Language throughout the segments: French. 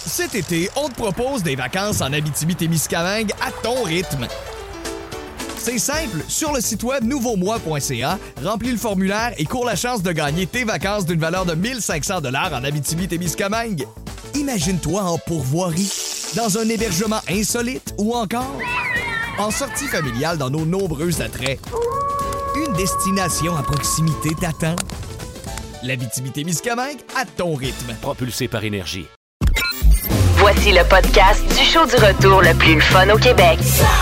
Cet été, on te propose des vacances en Abitibi-Témiscamingue à ton rythme. C'est simple, sur le site web nouveaumois.ca, remplis le formulaire et cours la chance de gagner tes vacances d'une valeur de 1 500 $ en Abitibi-Témiscamingue. Imagine-toi en pourvoirie, dans un hébergement insolite ou encore en sortie familiale dans nos nombreux attraits. Une destination à proximité t'attend. L'Abitibi-Témiscamingue à ton rythme. Propulsé par Énergie. Voici le podcast du show du retour le plus fun au Québec.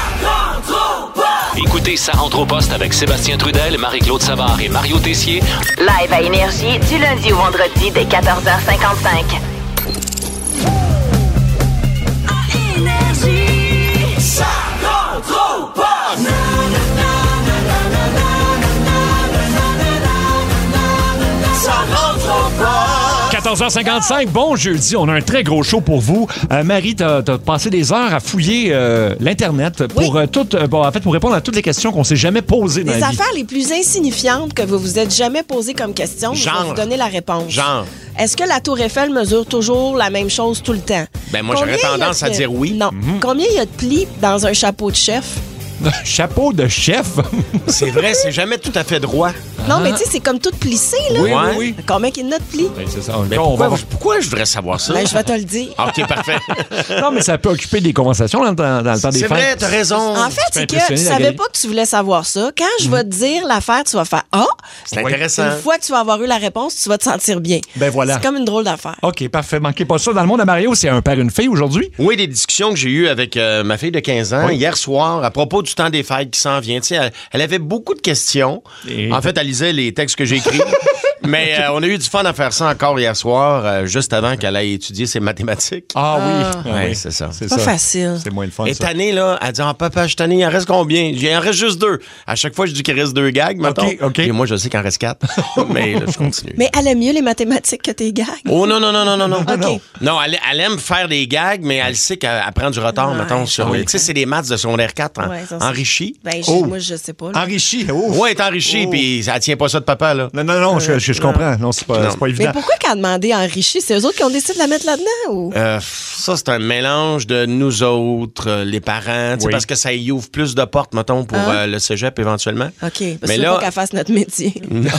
Écoutez Ça rentre au poste avec Sébastien Trudel, Marie-Claude Savard et Mario Tessier. Live à Énergie du lundi au vendredi dès 14h55. À Énergie, ça rentre au poste. 14h55, bon jeudi, on a un très gros show pour vous. Marie, t'as passé des heures à fouiller l'Internet pour pour répondre à toutes les questions qu'on s'est jamais posées dans Les la vie. affaires les plus insignifiantes que vous vous êtes jamais posées comme question, je vais vous donner la réponse. Genre? Est-ce que la Tour Eiffel mesure toujours la même chose tout le temps? Ben moi, j'aurais tendance à dire oui. Non. Combien il y a de plis dans un chapeau de chef? Chapeau de chef? C'est vrai, c'est jamais tout à fait droit. Non, mais tu sais, c'est comme tout plissé, là. Oui, Ouais. oui. Combien qu'il y en a de plis? Ben, c'est ça. Mais pourquoi je voudrais savoir ça? Ben, je vais te le dire. OK, parfait. Non, mais ça peut occuper des conversations dans le temps des fêtes. C'est vrai, t'as raison. En fait, c'est que je savais pas que tu voulais savoir ça. Quand je vais te dire l'affaire, tu vas faire « Ah! » C'est intéressant. Une fois que tu vas avoir eu la réponse, tu vas te sentir bien. Ben voilà. C'est comme une drôle d'affaire. OK, parfait. Manquez pas ça. Dans le monde à Mario, c'est un père et une fille aujourd'hui. Oui, des discussions que j'ai eues avec ma fille de 15 ans hier soir à propos du temps des fêtes qui s'en vient. Tu sais, elle avait beaucoup de questions. Et- En fait, elle lisait les textes que j'ai écrits. Mais on a eu du fun à faire ça encore hier soir, juste avant qu'elle aille étudier ses mathématiques. Ah oui. Ouais, c'est ça. C'est Pas ça. facile. C'est moins le fun, Et ça. tannée, là, elle dit « Ah, papa, je suis tannée, il en reste combien? Il en reste juste 2. » À chaque fois, je dis qu'il reste 2 gags, mettons. OK. Et moi, je sais qu'il en reste 4. Mais là, je continue. Mais elle aime mieux les mathématiques que tes gags. Oh non. OK. Non, elle aime faire des gags, mais elle sait qu'elle prend du retard, Ouais, mettons, sur je les... Tu sais, c'est des maths de secondaire 4 Ouais, ça, c'est- enrichis. Ben, Oh. moi, je sais pas. là. Enrichi. Oh. Ouais, elle est enrichie, Oh. puis elle tient pas ça de papa, là. Non, je comprends. Non, c'est pas évident. Mais pourquoi qu'elle a demandé enrichi? C'est eux autres qui ont décidé de la mettre là-dedans? Ou? Ça, c'est un mélange de nous autres, les parents, tu sais, Oui. parce que ça y ouvre plus de portes, mettons, pour le cégep, éventuellement. OK. Parce Mais que là- pas qu'elle fasse notre métier.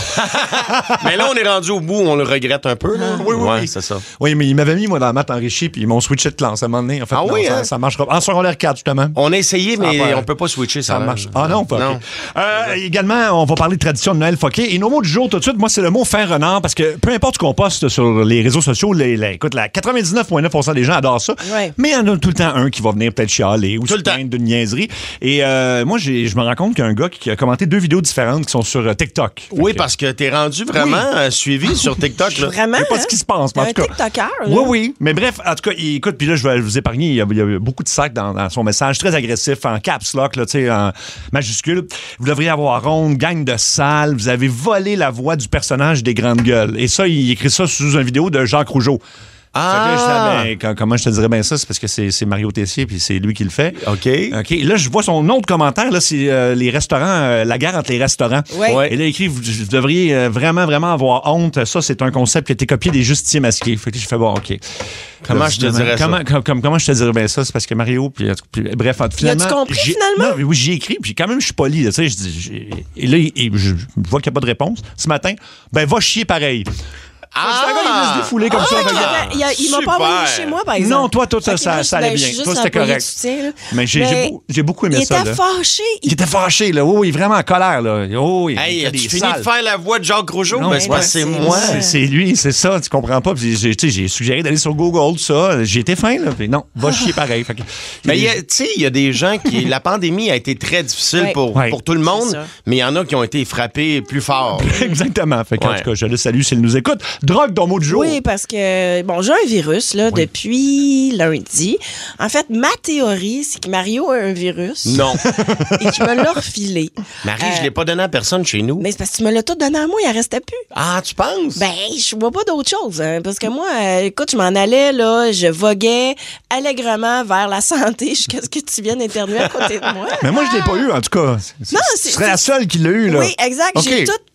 Mais là, on est rendu au bout, on le regrette un peu, là. Oui, oui, Ouais, oui. c'est ça. Oui, mais il m'avait mis, moi, dans la maths enrichie, puis ils m'ont switché de classe à un moment donné. En fait, Ah non, oui, ça, hein? ça marchera pas. En secondaire 4, justement. On a essayé, mais Ah, ben, on peut pas switcher, ça. Ça marche. Ah non, pas. Non. OK. Également, on va parler de tradition de Noël Foquet. Et nos mots du jour, tout de suite, moi, c'est le mot fin renard, parce que peu importe ce qu'on poste sur les réseaux sociaux, écoute, la 99,9% des gens adorent ça. Ouais. Mais il y en a tout le temps un qui va venir peut-être chialer ou se le temps. plaindre d'une niaiserie. Et moi, je me rends compte qu'il y a un gars qui a commenté 2 vidéos différentes qui sont sur TikTok. Oui, Fait que- parce que t'es rendu vraiment suivi sur TikTok, là. Vraiment? Je sais pas hein? ce qui se passe, mais en Un tout cas. TikToker, là. Oui, oui. Mais bref, en tout cas, écoute, puis là, je vais vous épargner. Il y a beaucoup de sacs dans son message, très agressif, en caps lock, là, tu sais, en majuscule. Vous devriez avoir honte, gang de sales, vous avez volé la voix du personnage des Grandes Gueules. Et ça, il écrit ça sous une vidéo de Jacques Rougeau. Fait que là, je disais, ben, comment je te dirais bien ça? C'est parce que c'est Mario Tessier, puis c'est lui qui le fait. OK. OK. Là, je vois son autre commentaire, là, c'est les restaurants, la guerre entre les restaurants. Ouais. Et là, il écrit, vous devriez vraiment, vraiment avoir honte. Ça, c'est un concept qui a été copié des justiciers masqués. Fait que j'ai fait, bon, OK. Comment je te dirais ça? Comment je te dirais bien ça? C'est parce que Mario, puis bref, finalement... L'as-tu compris, j'ai- finalement? Non, mais oui, j'ai écrit, puis quand même, je suis poli. Là, tu sais, et là, je vois qu'il n'y a pas de réponse. Ce matin, ben, va chier pareil. C'est un gars, il veut se défouler comme ça. Ah, Fait que- il m'a pas super. envoyé chez moi, par exemple. Non, toi, Fait que ça moi, allait je bien. suis juste Toi, c'était l'employé correct. de soutien, là. Mais j'ai beaucoup aimé il ça. était là. fâché. Il était fâché, là. Oh, il est vraiment en colère, là. Oh, il Hey, fait as-tu des fini salles. de faire la voix de Jacques Rougeau? Non, Ben, mais c'est parce que c'est moi. C'est lui, c'est ça, tu comprends pas. Puis j'ai suggéré d'aller sur Google, tout ça. J'ai été fin, là. Puis non, va chier pareil. Fait que- Mais tu sais, il y a des gens qui... La pandémie a été très difficile Ouais. pour tout le C'est monde, ça. mais il y en a qui ont été frappés plus fort. Exactement. Fait que, en Ouais. tout cas, je le salue s'il nous écoute. Drogue, ton mot du jour. Oui, parce que, bon, j'ai un virus, là, depuis lundi. En fait, ma théorie, c'est que Mario a un virus. Non. Et tu me l'as refilé. Marie, je l'ai pas donné à personne chez nous. Mais c'est parce que tu me l'as tout donné à moi, il en restait plus. Ah, tu penses? Ben, je vois pas d'autre chose. Hein, parce que moi, écoute, je m'en allais, là, je voguais allègrement vers la santé jusqu'à ce que tu viennes éternuer à côté de moi. Mais moi, je l'ai pas eu, en tout cas. Non, Tu serais la seule qui l'a eu, là. Oui, exact. OK. J'ai tout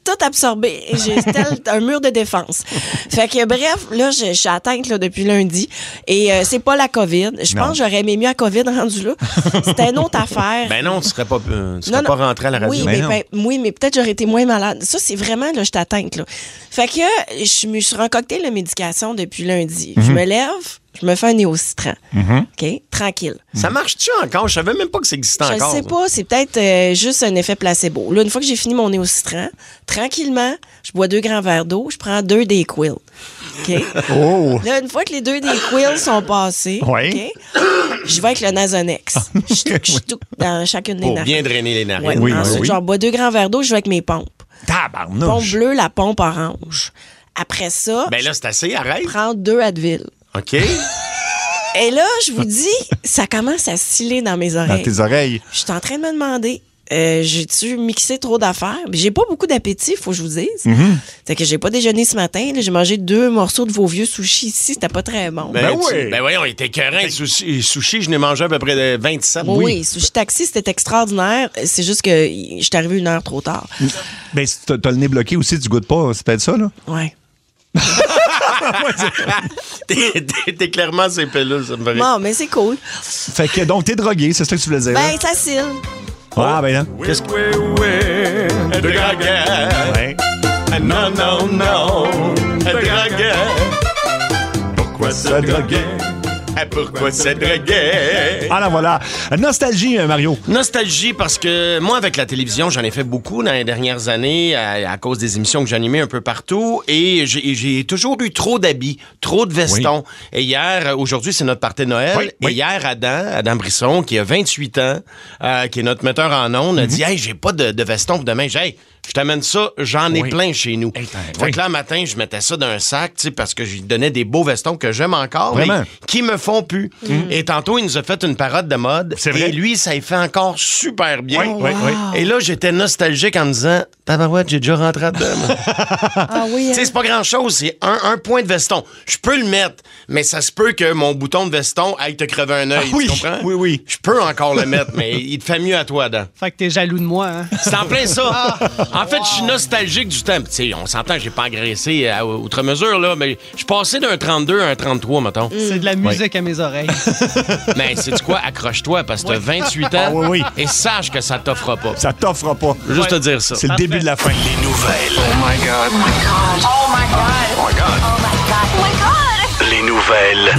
tout absorbé. J'ai tel un mur de défense. Fait que bref, là, je suis atteinte là, depuis lundi. Et c'est pas la COVID. Je pense que j'aurais aimé mieux la COVID rendu là. C'était une autre affaire. Ben non, tu serais pas rentré à la radio. Oui, mais peut-être j'aurais été moins malade. Ça, c'est vraiment, là, je t'atteinte, là. Fait que je me suis concocté la médication depuis lundi. Je me lève, je me fais un néocitran. OK? Tranquille. Ça marche-tu encore? Je savais même pas que ça existait encore. Je sais pas. C'est peut-être juste un effet placebo. Là, une fois que j'ai fini mon néocitran, tranquillement, je bois 2 grands verres d'eau, je prends 2 Dayquil. OK? Oh! Là, une fois que les 2 Dayquil sont passés, Oui. OK? Je vais avec le Nasonex. Je touche dans chacune des Pour narines. bien drainer les narines. Ouais. Oui, Ensuite, oui. je bois 2 grands verres d'eau, je vais avec mes pompes. Pompe Tabarnouche! bleue, la pompe orange. Après ça, Ben là, c'est assez, arrête. je prends 2 Advil. OK. Et là, je vous dis, ça commence à sciller dans mes Dans oreilles. tes oreilles. Je suis en train de me demander, j'ai-tu mixé trop d'affaires? Mais j'ai pas beaucoup d'appétit, faut que je vous dise. C'est que j'ai pas déjeuné ce matin. Là, j'ai mangé 2 morceaux de vos vieux sushis ici. C'était pas très bon. Ben oui. Ben voyons, il était écœurant. Sushi, je n'ai mangé à peu près de 27. Oui, sushi taxi, c'était extraordinaire. C'est juste que je suis arrivée 1 heure trop tard. Ben, si t'as le nez bloqué aussi, tu goûtes pas. C'est peut-être ça, là? Ouais. T'es clairement ces pilules, ça me ferait. Bon, mais c'est cool. Fait que, donc, t'es drogué, c'est ça que tu voulais dire? là? Ben, ça cille. Ah, ben là. Qu'est-ce que... De gaga. Ouais. Non, non, non. De gaga. Pourquoi se droguer? Pourquoi se droguer? Ah, là, voilà. Nostalgie, Mario. Nostalgie parce que moi, avec la télévision, j'en ai fait beaucoup dans les dernières années à cause des émissions que j'animais un peu partout et j'ai toujours eu trop d'habits, trop de vestons. Et aujourd'hui, c'est notre party de Noël. Oui, Et oui. hier, Adam Brisson, qui a 28 ans, qui est notre metteur en ondes, a dit « Hey, j'ai pas de veston pour demain. » J'ai « Hey, je t'amène ça, j'en ai plein chez nous. » Fait que là, matin, je mettais ça dans un sac, tu sais, parce que je lui donnais des beaux vestons que j'aime encore, Vraiment? mais qui me font plus. Et tantôt, il nous a fait une parade de mode. C'est vrai. Et lui, ça y fait encore super bien. Oui. Et là, j'étais nostalgique en me disant, tabarouette, j'ai déjà rentré dedans. Ah oui, Tu sais, c'est pas grand-chose, c'est un point de veston. Je peux le mettre, mais ça se peut que mon bouton de veston aille te crever un œil, oui, tu comprends? oui. Je peux encore le mettre, mais il te fait mieux à toi, Adam. Fait que t'es jaloux de moi, hein? C'est en plein ça. En fait, je suis nostalgique du temps. Tu sais, on s'entend que j'ai pas engraissé à outre mesure, là, mais je suis passé d'un 32 à un 33, mettons. C'est de la musique à mes oreilles. Mais sais-tu quoi? Accroche-toi, parce que t'as 28 ans Ah, oui. et sache que ça t'offrera pas. Ça t'offre pas. Je veux juste te dire ça. C'est le début de la fin. Les nouvelles. Les nouvelles.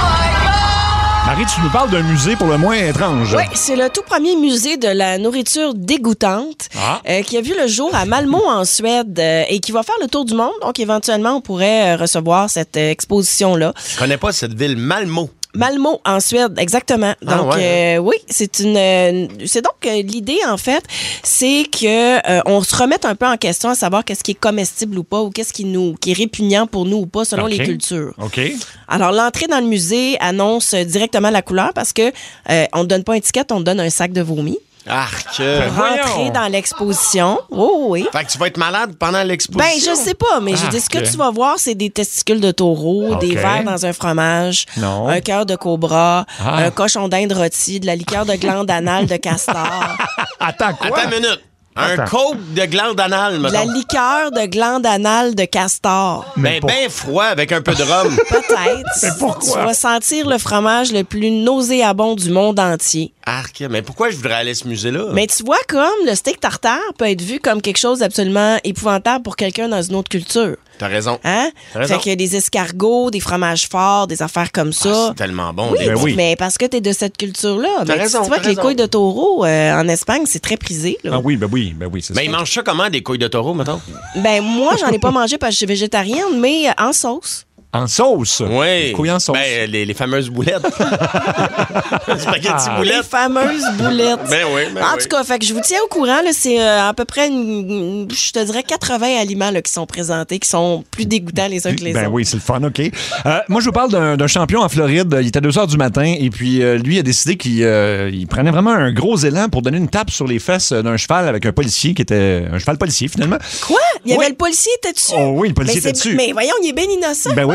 Marie, tu nous parles d'un musée pour le moins étrange. Oui, c'est le tout premier musée de la nourriture dégoûtante qui a vu le jour à Malmö en Suède et qui va faire le tour du monde. Donc, éventuellement, on pourrait recevoir cette exposition-là. Je connais pas cette ville Malmö. Malmö en Suède, exactement. Ah, Donc, ouais. oui, c'est l'idée, en fait, c'est que on se remette un peu en question à savoir qu'est-ce qui est comestible ou pas ou qu'est-ce qui est répugnant pour nous ou pas selon OK. les cultures. OK. Alors, l'entrée dans le musée annonce directement la couleur parce que on ne donne pas une étiquette, on te donne un sac de vomi. Arc. Rentrer dans l'exposition. Oh oui. Fait que tu vas être malade pendant l'exposition. Ben, je sais pas, mais je dis, ce que tu vas voir, c'est des testicules de taureau, des OK. vers dans un fromage, Non. un cœur de cobra, un cochon d'Inde rôti, de la liqueur de glande anale de castor, Attends, quoi? Attends une minute. Un Attends. coke de glande anale, de la mettons. liqueur de glande anale de castor. Ben, ben froid avec un peu de rhum. Peut-être. pourquoi? Tu vas sentir le fromage le plus nauséabond du monde entier. Arc. Mais pourquoi je voudrais aller à ce musée-là? Mais tu vois, comme le steak tartare peut être vu comme quelque chose d'absolument épouvantable pour quelqu'un dans une autre culture. T'as raison. Hein? T'as raison. Fait qu'il y a des escargots, des fromages forts, des affaires comme ça. Ah, c'est tellement bon. Oui, Ben oui. mais parce que t'es de cette culture-là. T'as Mais raison, tu vois t'as que les raison. couilles de taureau en Espagne, c'est très prisé. Là. Ah oui, c'est Mais ça. ils mangent ça comment, des couilles de taureau, mettons? Ben moi, j'en ai pas mangé parce que je suis végétarienne, mais en sauce. En sauce? Oui. Couilles en sauce? Ben, les fameuses boulettes. Spaghetti Les boulettes. fameuses boulettes. Ben oui, ben En oui. tout cas, fait que je vous tiens au courant. Là, c'est à peu près, je te dirais, 80 aliments là, qui sont présentés, qui sont plus dégoûtants les uns que les Ben autres. oui, c'est le fun, OK. Moi, je vous parle d'un champion en Floride. Il était à 2 h du matin et puis lui a décidé qu'il il prenait vraiment un gros élan pour donner une tape sur les fesses d'un cheval avec un policier qui était un cheval policier, finalement. Quoi? Il y avait Oui. le policier était dessus? Oh oui, le policier Mais était dessus. Mais voyons, il est bien innocent. Ben oui,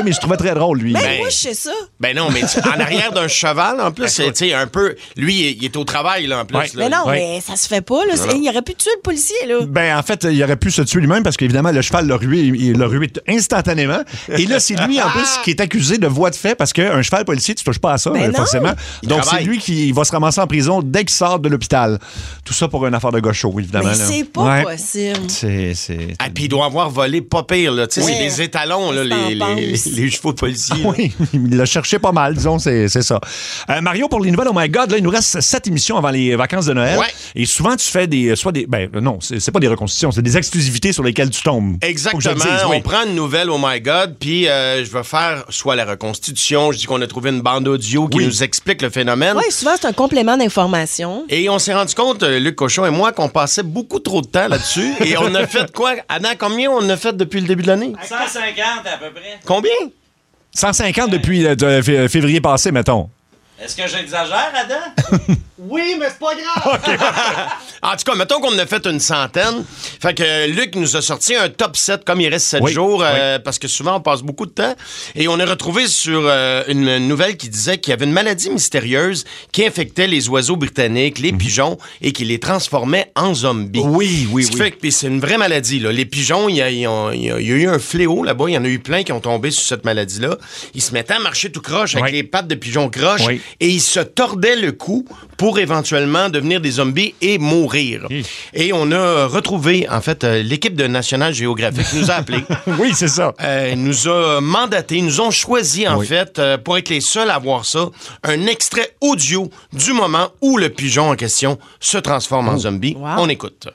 mais je trouvais très drôle, lui. Ben, moi, je sais ça. Ben non, mais en arrière d'un cheval, en plus, tu sais, un peu... Lui, il est au travail, là, en plus. Ouais. Là. Mais non, mais ça se fait pas, là. Il aurait pu tuer le policier, là. Ben, en fait, il aurait pu se tuer lui-même parce qu'évidemment, le cheval l'a rué, il l'a rué instantanément. Et là, c'est lui, en plus, qui est accusé de voie de fait parce qu'un cheval policier, tu touches pas à ça, Ben non. forcément. Donc, c'est travaille. lui qui va se ramasser en prison dès qu'il sort de l'hôpital. Tout ça pour une affaire de gaucho, évidemment. Mais là. c'est pas Ouais. possible. C'est... Ah, puis il doit avoir volé pas pire, là. Tu sais, Oui. c'est des étalons, là, Qu'est-ce que t'en penses? les chevaux de policier. là. Oui, il l'a cherché pas mal, disons, c'est ça. Mario, pour les nouvelles, oh my God, là, il nous reste 7 émissions avant les vacances de Noël. Ouais. Et souvent, tu fais non, c'est pas des reconstitutions, c'est des exclusivités sur lesquelles tu tombes. Exactement. Faut que je le dise, oui. On prend une nouvelle, oh my God, puis je vais faire soit la reconstitution, je dis qu'on a trouvé une bande audio qui nous explique le phénomène. Oui, souvent, c'est un complément d'information. Et on s'est rendu compte, Luc Cochon et moi, qu'on passait beaucoup trop de temps là-dessus. Et on a fait quoi? Anna, combien on a fait depuis le début de l'année? 150 à peu près. Combien? 150 depuis février passé, mettons. Est-ce que j'exagère, Adam? Oui, mais c'est pas grave. En tout cas, mettons qu'on en a fait une centaine. Fait que Luc nous a sorti un top 7 comme il reste 7 Oui, jours, oui. parce que souvent on passe beaucoup de temps. Et on a retrouvé sur une nouvelle qui disait qu'il y avait une maladie mystérieuse qui infectait les oiseaux britanniques, les pigeons, et qui les transformait en zombies. Oui. Ce qui fait que puis c'est une vraie maladie. Là. Les pigeons, il y a eu un fléau là-bas. Il y en a eu plein qui ont tombé sur cette maladie-là. Ils se mettaient à marcher tout croche avec Oui. les pattes de pigeon croche Oui. et ils se tordaient le cou pour éventuellement devenir des zombies et mourir. Et on a retrouvé, en fait, l'équipe de National Geographic nous a appelés. Oui, c'est ça. Nous a mandaté, nous ont choisi, en fait, pour être les seuls à voir ça, un extrait audio du moment où le pigeon en question se transforme en zombie. Wow. On écoute.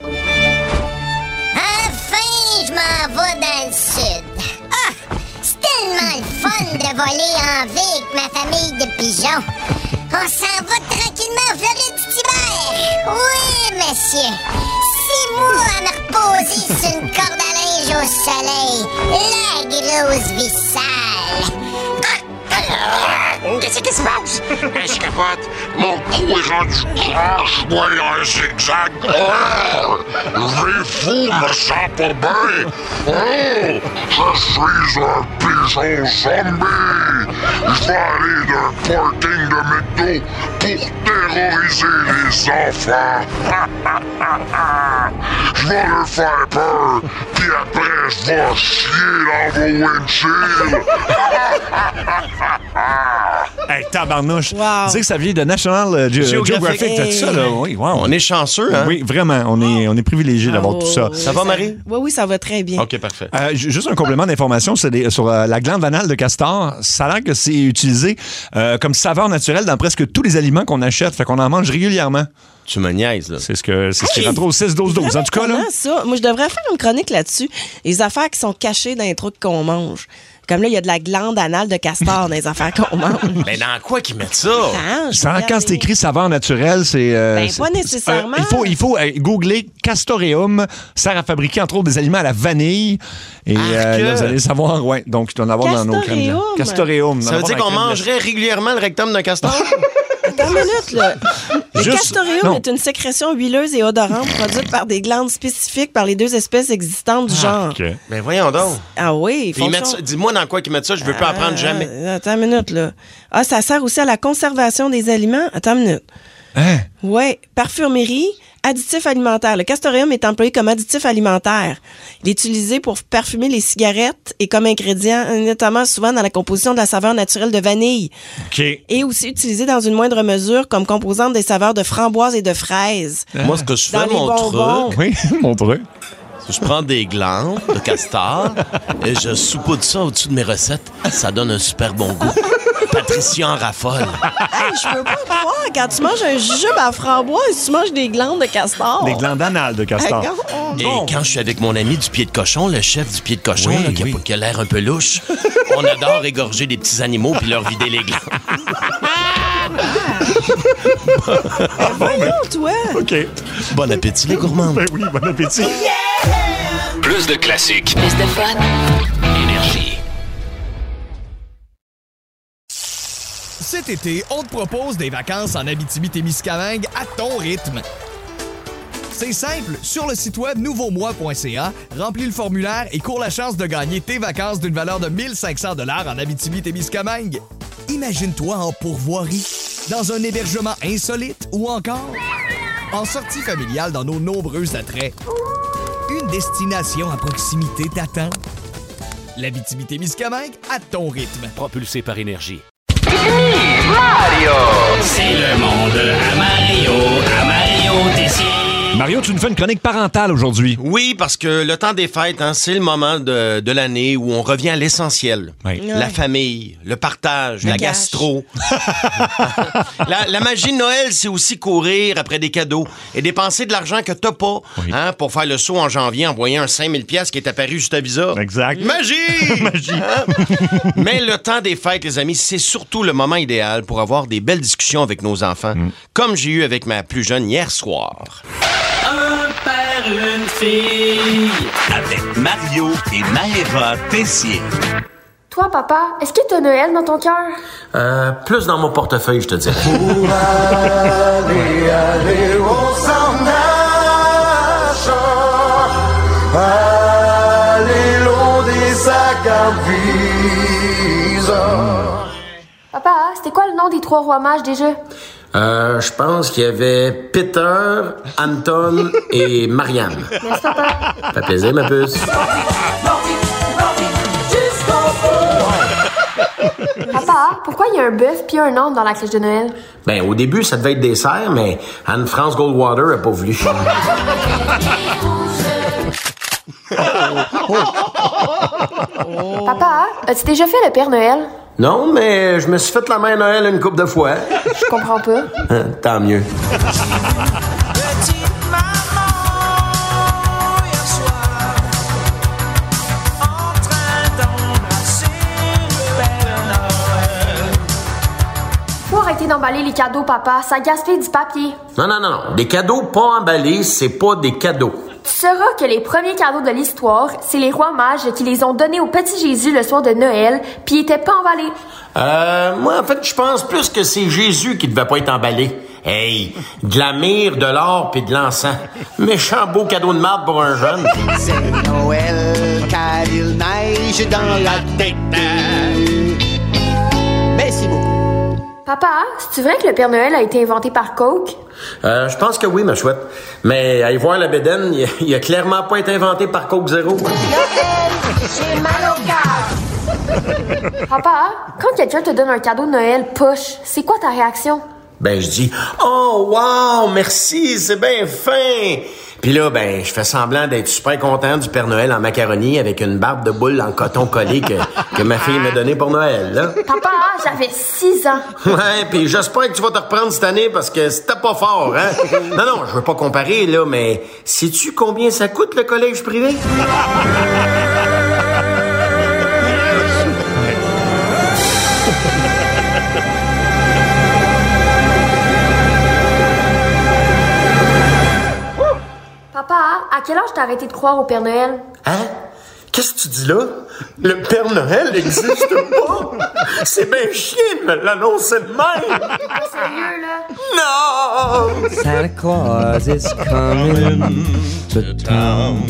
Enfin, je m'en vais dans le sud. Ah, c'est tellement le fun de voler en ville avec ma famille de pigeons. On s'en va tranquillement en Floride-Tibère. Oui, monsieur. 6 mois à me reposer sur une corde à linge au soleil. La grosse vie sale. Qu'est-ce qui se passe? Je capote. Mon cou est rendu croche, moi, un zigzag. J'ai fou, me sens pas bien. Je suis un pigeon zombie. Je vais aller d'un parking de McDo pour terroriser les enfants. Je vais leur faire peur, puis après, je vais chier dans vos windshields. Hey, tabarnouche. Wow. Dire que ça vient de National Geographic, Hey. tout ça, là. Oui, wow. On est chanceux, hein? Oui, vraiment. On est privilégiés d'avoir tout ça. Ça va, Marie? Oui, ça va très bien. OK, parfait. Juste un complément d'information sur la glande anale de castor. Ça a l'air que c'est utilisé comme saveur naturelle dans presque tous les aliments qu'on achète. Fait qu'on en mange régulièrement. Tu me niaises, là. C'est ce qui rentre au 6-12-12. En tout cas, là. Ça. Moi, je devrais faire une chronique là-dessus. Les affaires qui sont cachées dans les trucs qu'on mange. Comme là, il y a de la glande anale de castor dans les affaires qu'on mange. Mais dans quoi qu'ils mettent ça? Quand c'est écrit saveur naturelle, c'est. Pas nécessairement. Il faut googler castoreum, sert à fabriquer entre autres des aliments à la vanille. Et là, vous allez savoir, ouais. Donc, il doit en avoir dans nos crèmes. Castoreum. Ça veut dire qu'on mangerait régulièrement le rectum d'un castor? Attends une minute, là. Le Juste- castoreum non. est une sécrétion huileuse et odorante produite par des glandes spécifiques par les 2 espèces existantes du genre. OK. Ben voyons donc. Ah oui, Puis ils mettent ça- dis-moi dans quoi qu'ils mettent ça, je veux pas apprendre jamais. Attends une minute, là. Ah, ça sert aussi à la conservation des aliments. Attends une minute. Hein? Oui, parfumerie, additif alimentaire. Le castoreum est employé comme additif alimentaire. Il est utilisé pour parfumer les cigarettes et comme ingrédient, notamment souvent dans la composition de la saveur naturelle de vanille. OK. Et aussi utilisé dans une moindre mesure comme composante des saveurs de framboise et de fraises. Moi, ce que je Dans fais, les mon bonbons. truc, Oui, mon truc. je prends des glandes de castor et je saupoudre ça au-dessus de mes recettes. Ça donne un super bon goût. Patricia en raffole. Hey, je peux pas croire, quand tu manges un jujube à framboise, tu manges des glandes de castor. Des glandes anales de castor. Et quand je suis avec mon ami du pied de cochon, le chef du pied de cochon, Oui, là, oui. qui a l'air un peu louche, on adore égorger des petits animaux puis leur vider les glandes. Voyons, toi. OK. Bon appétit, les gourmands. Ben oui, bon appétit. Plus de classiques. Plus de fun. Énergie. Cet été, on te propose des vacances en Abitibi-Témiscamingue à ton rythme. C'est simple, sur le site web nouveaumois.ca, remplis le formulaire et cours la chance de gagner tes vacances d'une valeur de 1 500 $ en Abitibi-Témiscamingue. Imagine-toi en pourvoirie, dans un hébergement insolite ou encore en sortie familiale dans nos nombreux attraits. Une destination à proximité t'attend. L'Abitibi-Témiscamingue à ton rythme. Propulsé par Énergie. Mario! C'est le monde à Mario Tessier. Mario, tu nous fais une chronique parentale aujourd'hui. Oui, parce que le temps des fêtes, c'est le moment de l'année où on revient à l'essentiel. Oui. La famille, le partage, la cash. gastro. la magie de Noël, c'est aussi courir après des cadeaux et dépenser de l'argent que t'as pas pour faire le saut en janvier, envoyer un 5 000 $ qui est apparu sur ta visa. Exact. Magie! Magie. Mais le temps des fêtes, les amis, c'est surtout le moment idéal pour avoir des belles discussions avec nos enfants, comme j'ai eu avec ma plus jeune hier soir. Un père, une fille, avec Mario et Maëva Tessier. Toi, papa, est-ce que t'as Noël dans ton cœur? Plus dans mon portefeuille, je te dirais. Allez, on s'en nage. Allez, l'eau des sacs à bise. Papa, c'était quoi le nom des 3 rois mages déjà? Je pense qu'il y avait Peter, Anton et Marianne. Merci, papa. Ça fait plaisir, ma puce. Papa, pourquoi il y a un bœuf puis un âne dans la crèche de Noël? Ben, au début, ça devait être dessert, mais Anne-France Goldwater a pas voulu. Papa, as-tu déjà fait le Père Noël? Non, mais je me suis fait la main Noël une couple de fois. Je comprends pas. Tant mieux. Faut arrêter d'emballer les cadeaux, papa. Ça gaspille du papier. Non. Des cadeaux pas emballés, c'est pas des cadeaux. Tu sauras que les premiers cadeaux de l'histoire, c'est les rois mages qui les ont donnés au petit Jésus le soir de Noël, puis ils étaient pas emballés. Moi, en fait, je pense plus que c'est Jésus qui devait pas être emballé. Hey, de la myrrhe, de l'or pis de l'encens. Méchant beau cadeau de marde pour un jeune. C'est Noël car il neige dans la tête. Merci beaucoup. Papa, c'est-tu vrai que le Père Noël a été inventé par Coke? Je pense que oui, ma chouette. Mais allez voir la bédaine, il a clairement pas été inventé par Coke Zéro. J'ai mal au cœur. Papa, quand quelqu'un te donne un cadeau de Noël poche, c'est quoi ta réaction? Ben, je dis « Oh, wow, merci, c'est bien fin! » Puis là, ben, je fais semblant d'être super content du Père Noël en macaroni avec une barbe de boule en coton collé que ma fille m'a donné pour Noël, là. Papa, j'avais 6 ans. Ouais, puis j'espère que tu vas te reprendre cette année parce que c'était pas fort, hein? Non, je veux pas comparer, là, mais sais-tu combien ça coûte le collège privé? Papa, à quel âge t'as arrêté de croire au Père Noël? Hein? Qu'est-ce que tu dis là? Le Père Noël n'existe pas! C'est bien chiant de me l'annoncer de même! Pas sérieux, là? Non! Santa Claus is coming to town.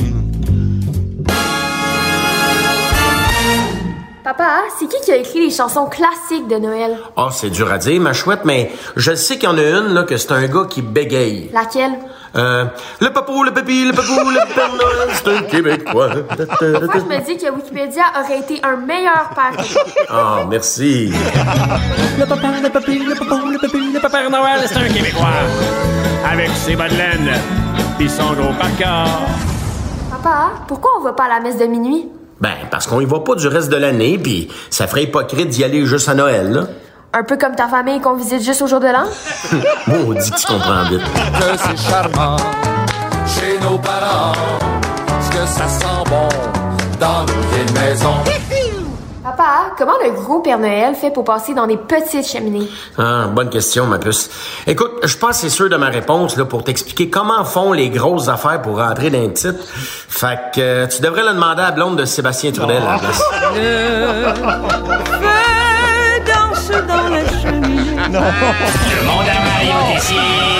Papa, c'est qui a écrit les chansons classiques de Noël? Ah, c'est dur à dire, ma chouette, mais je sais qu'il y en a une, là, que c'est un gars qui bégaye. Laquelle? Le papou, le papi, le papou, le Père Noël, c'est un Québécois. Pourquoi je me dis que Wikipédia aurait été un meilleur père que toi? Ah, merci. Le papa, le papi, le papou, le papi, le Père Noël, c'est un Québécois. Avec ses bas de laine, pis son gros parka. Papa, pourquoi on va pas à la messe de minuit? Ben, parce qu'on y va pas du reste de l'année, puis ça ferait hypocrite d'y aller juste à Noël, là. Un peu comme ta famille qu'on visite juste au jour de l'an? Maudit que tu comprends vite. Que c'est charmant chez nos parents, que ça sent bon dans nos vieilles maisons. Papa, comment le gros Père Noël fait pour passer dans des petites cheminées? Ah, bonne question, ma puce. Écoute, je suis pas assez sûr de ma réponse là, pour t'expliquer comment font les grosses affaires pour rentrer dans les petites. Fait que tu devrais le demander à la blonde de Sébastien Trudel à la place. Le feu danse dans la cheminée. Le monde à Mario Tessier.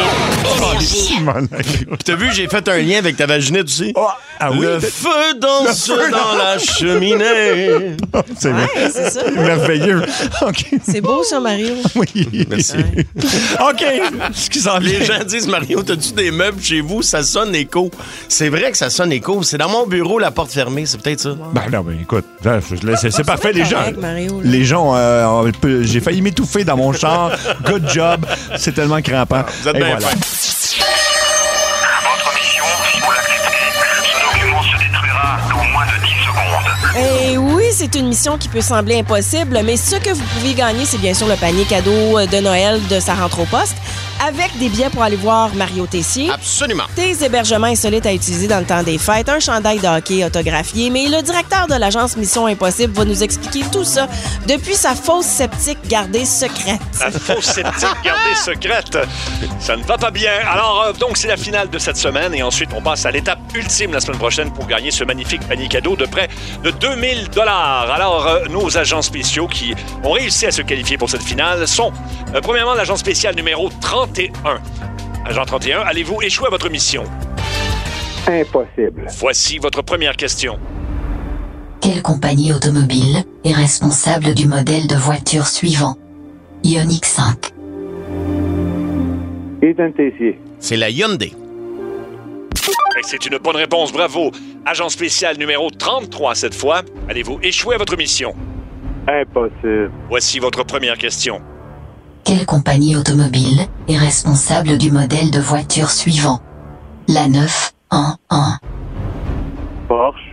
T'as vu, j'ai fait un lien avec ta vaginette aussi. Ah oui? Le feu danse dans la cheminée. C'est c'est ça. merveilleux. OK. C'est beau, ça, Mario. Oui. Merci. OK. Ce qui s'en vient. Les gens disent, Mario, t'as-tu des meubles chez vous? Ça sonne écho. C'est vrai que ça sonne écho. C'est dans mon bureau, la porte fermée. C'est peut-être ça. Ben non, mais écoute, c'est parfait. Les gens, correct, Mario, là. les gens j'ai failli m'étouffer dans mon char. Good job. C'est tellement crampant. Vous êtes Et bien voilà. fin. Votre mission, si vous l'acceptez, ce document se détruira dans moins de 10 secondes. Et oui, c'est une mission qui peut sembler impossible, mais ce que vous pouvez gagner, c'est bien sûr le panier cadeau de Noël de Ça rentre au poste, avec des billets pour aller voir Mario Tessier. Absolument. Des hébergements insolites à utiliser dans le temps des fêtes, un chandail de hockey autographié, mais le directeur de l'agence Mission Impossible va nous expliquer tout ça depuis sa fosse sceptique gardée secrète. La fausse sceptique gardée secrète. Ça ne va pas bien. Alors, donc, c'est la finale de cette semaine et ensuite, on passe à l'étape ultime la semaine prochaine pour gagner ce magnifique panier cadeau de près de 2000 $. Alors, nos agents spéciaux qui ont réussi à se qualifier pour cette finale sont, premièrement, l'agent spécial numéro 31. Agent 31, allez-vous échouer à votre mission? Impossible. Voici votre première question. Quelle compagnie automobile est responsable du modèle de voiture suivant? Ioniq 5. Ethan Tessier. C'est la Hyundai. Et c'est une bonne réponse, bravo. Agent spécial numéro 33 cette fois. Allez-vous échouer à votre mission? Impossible. Voici votre première question. Quelle compagnie automobile est responsable du modèle de voiture suivant? La 911. Porsche.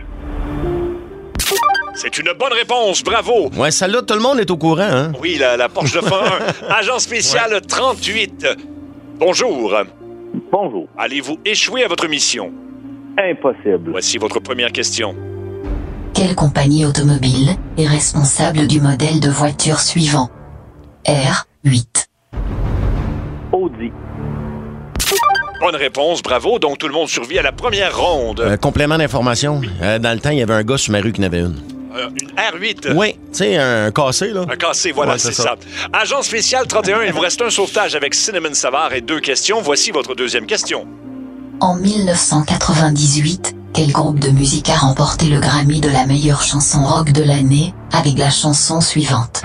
C'est une bonne réponse, bravo. Ouais, celle-là, tout le monde est au courant, hein? Oui, la Porsche de Formule 1. Agent spécial 38. Bonjour. Bonjour. Allez-vous échouer à votre mission? Impossible. Voici votre première question. Quelle compagnie automobile est responsable du modèle de voiture suivant? R8. Audi. Bonne réponse, bravo. Donc, tout le monde survit à la première ronde. Complément d'information. Dans le temps, il y avait un gars sur ma rue qui en avait une. Une R8. Oui, tu sais, un cassé, là. Un cassé, voilà, Ouais, c'est ça. Agent spécial 31, il vous reste un sauvetage avec Cinnamon Savard et 2 questions. Voici votre deuxième question. En 1998, quel groupe de musique a remporté le Grammy de la meilleure chanson rock de l'année avec la chanson suivante?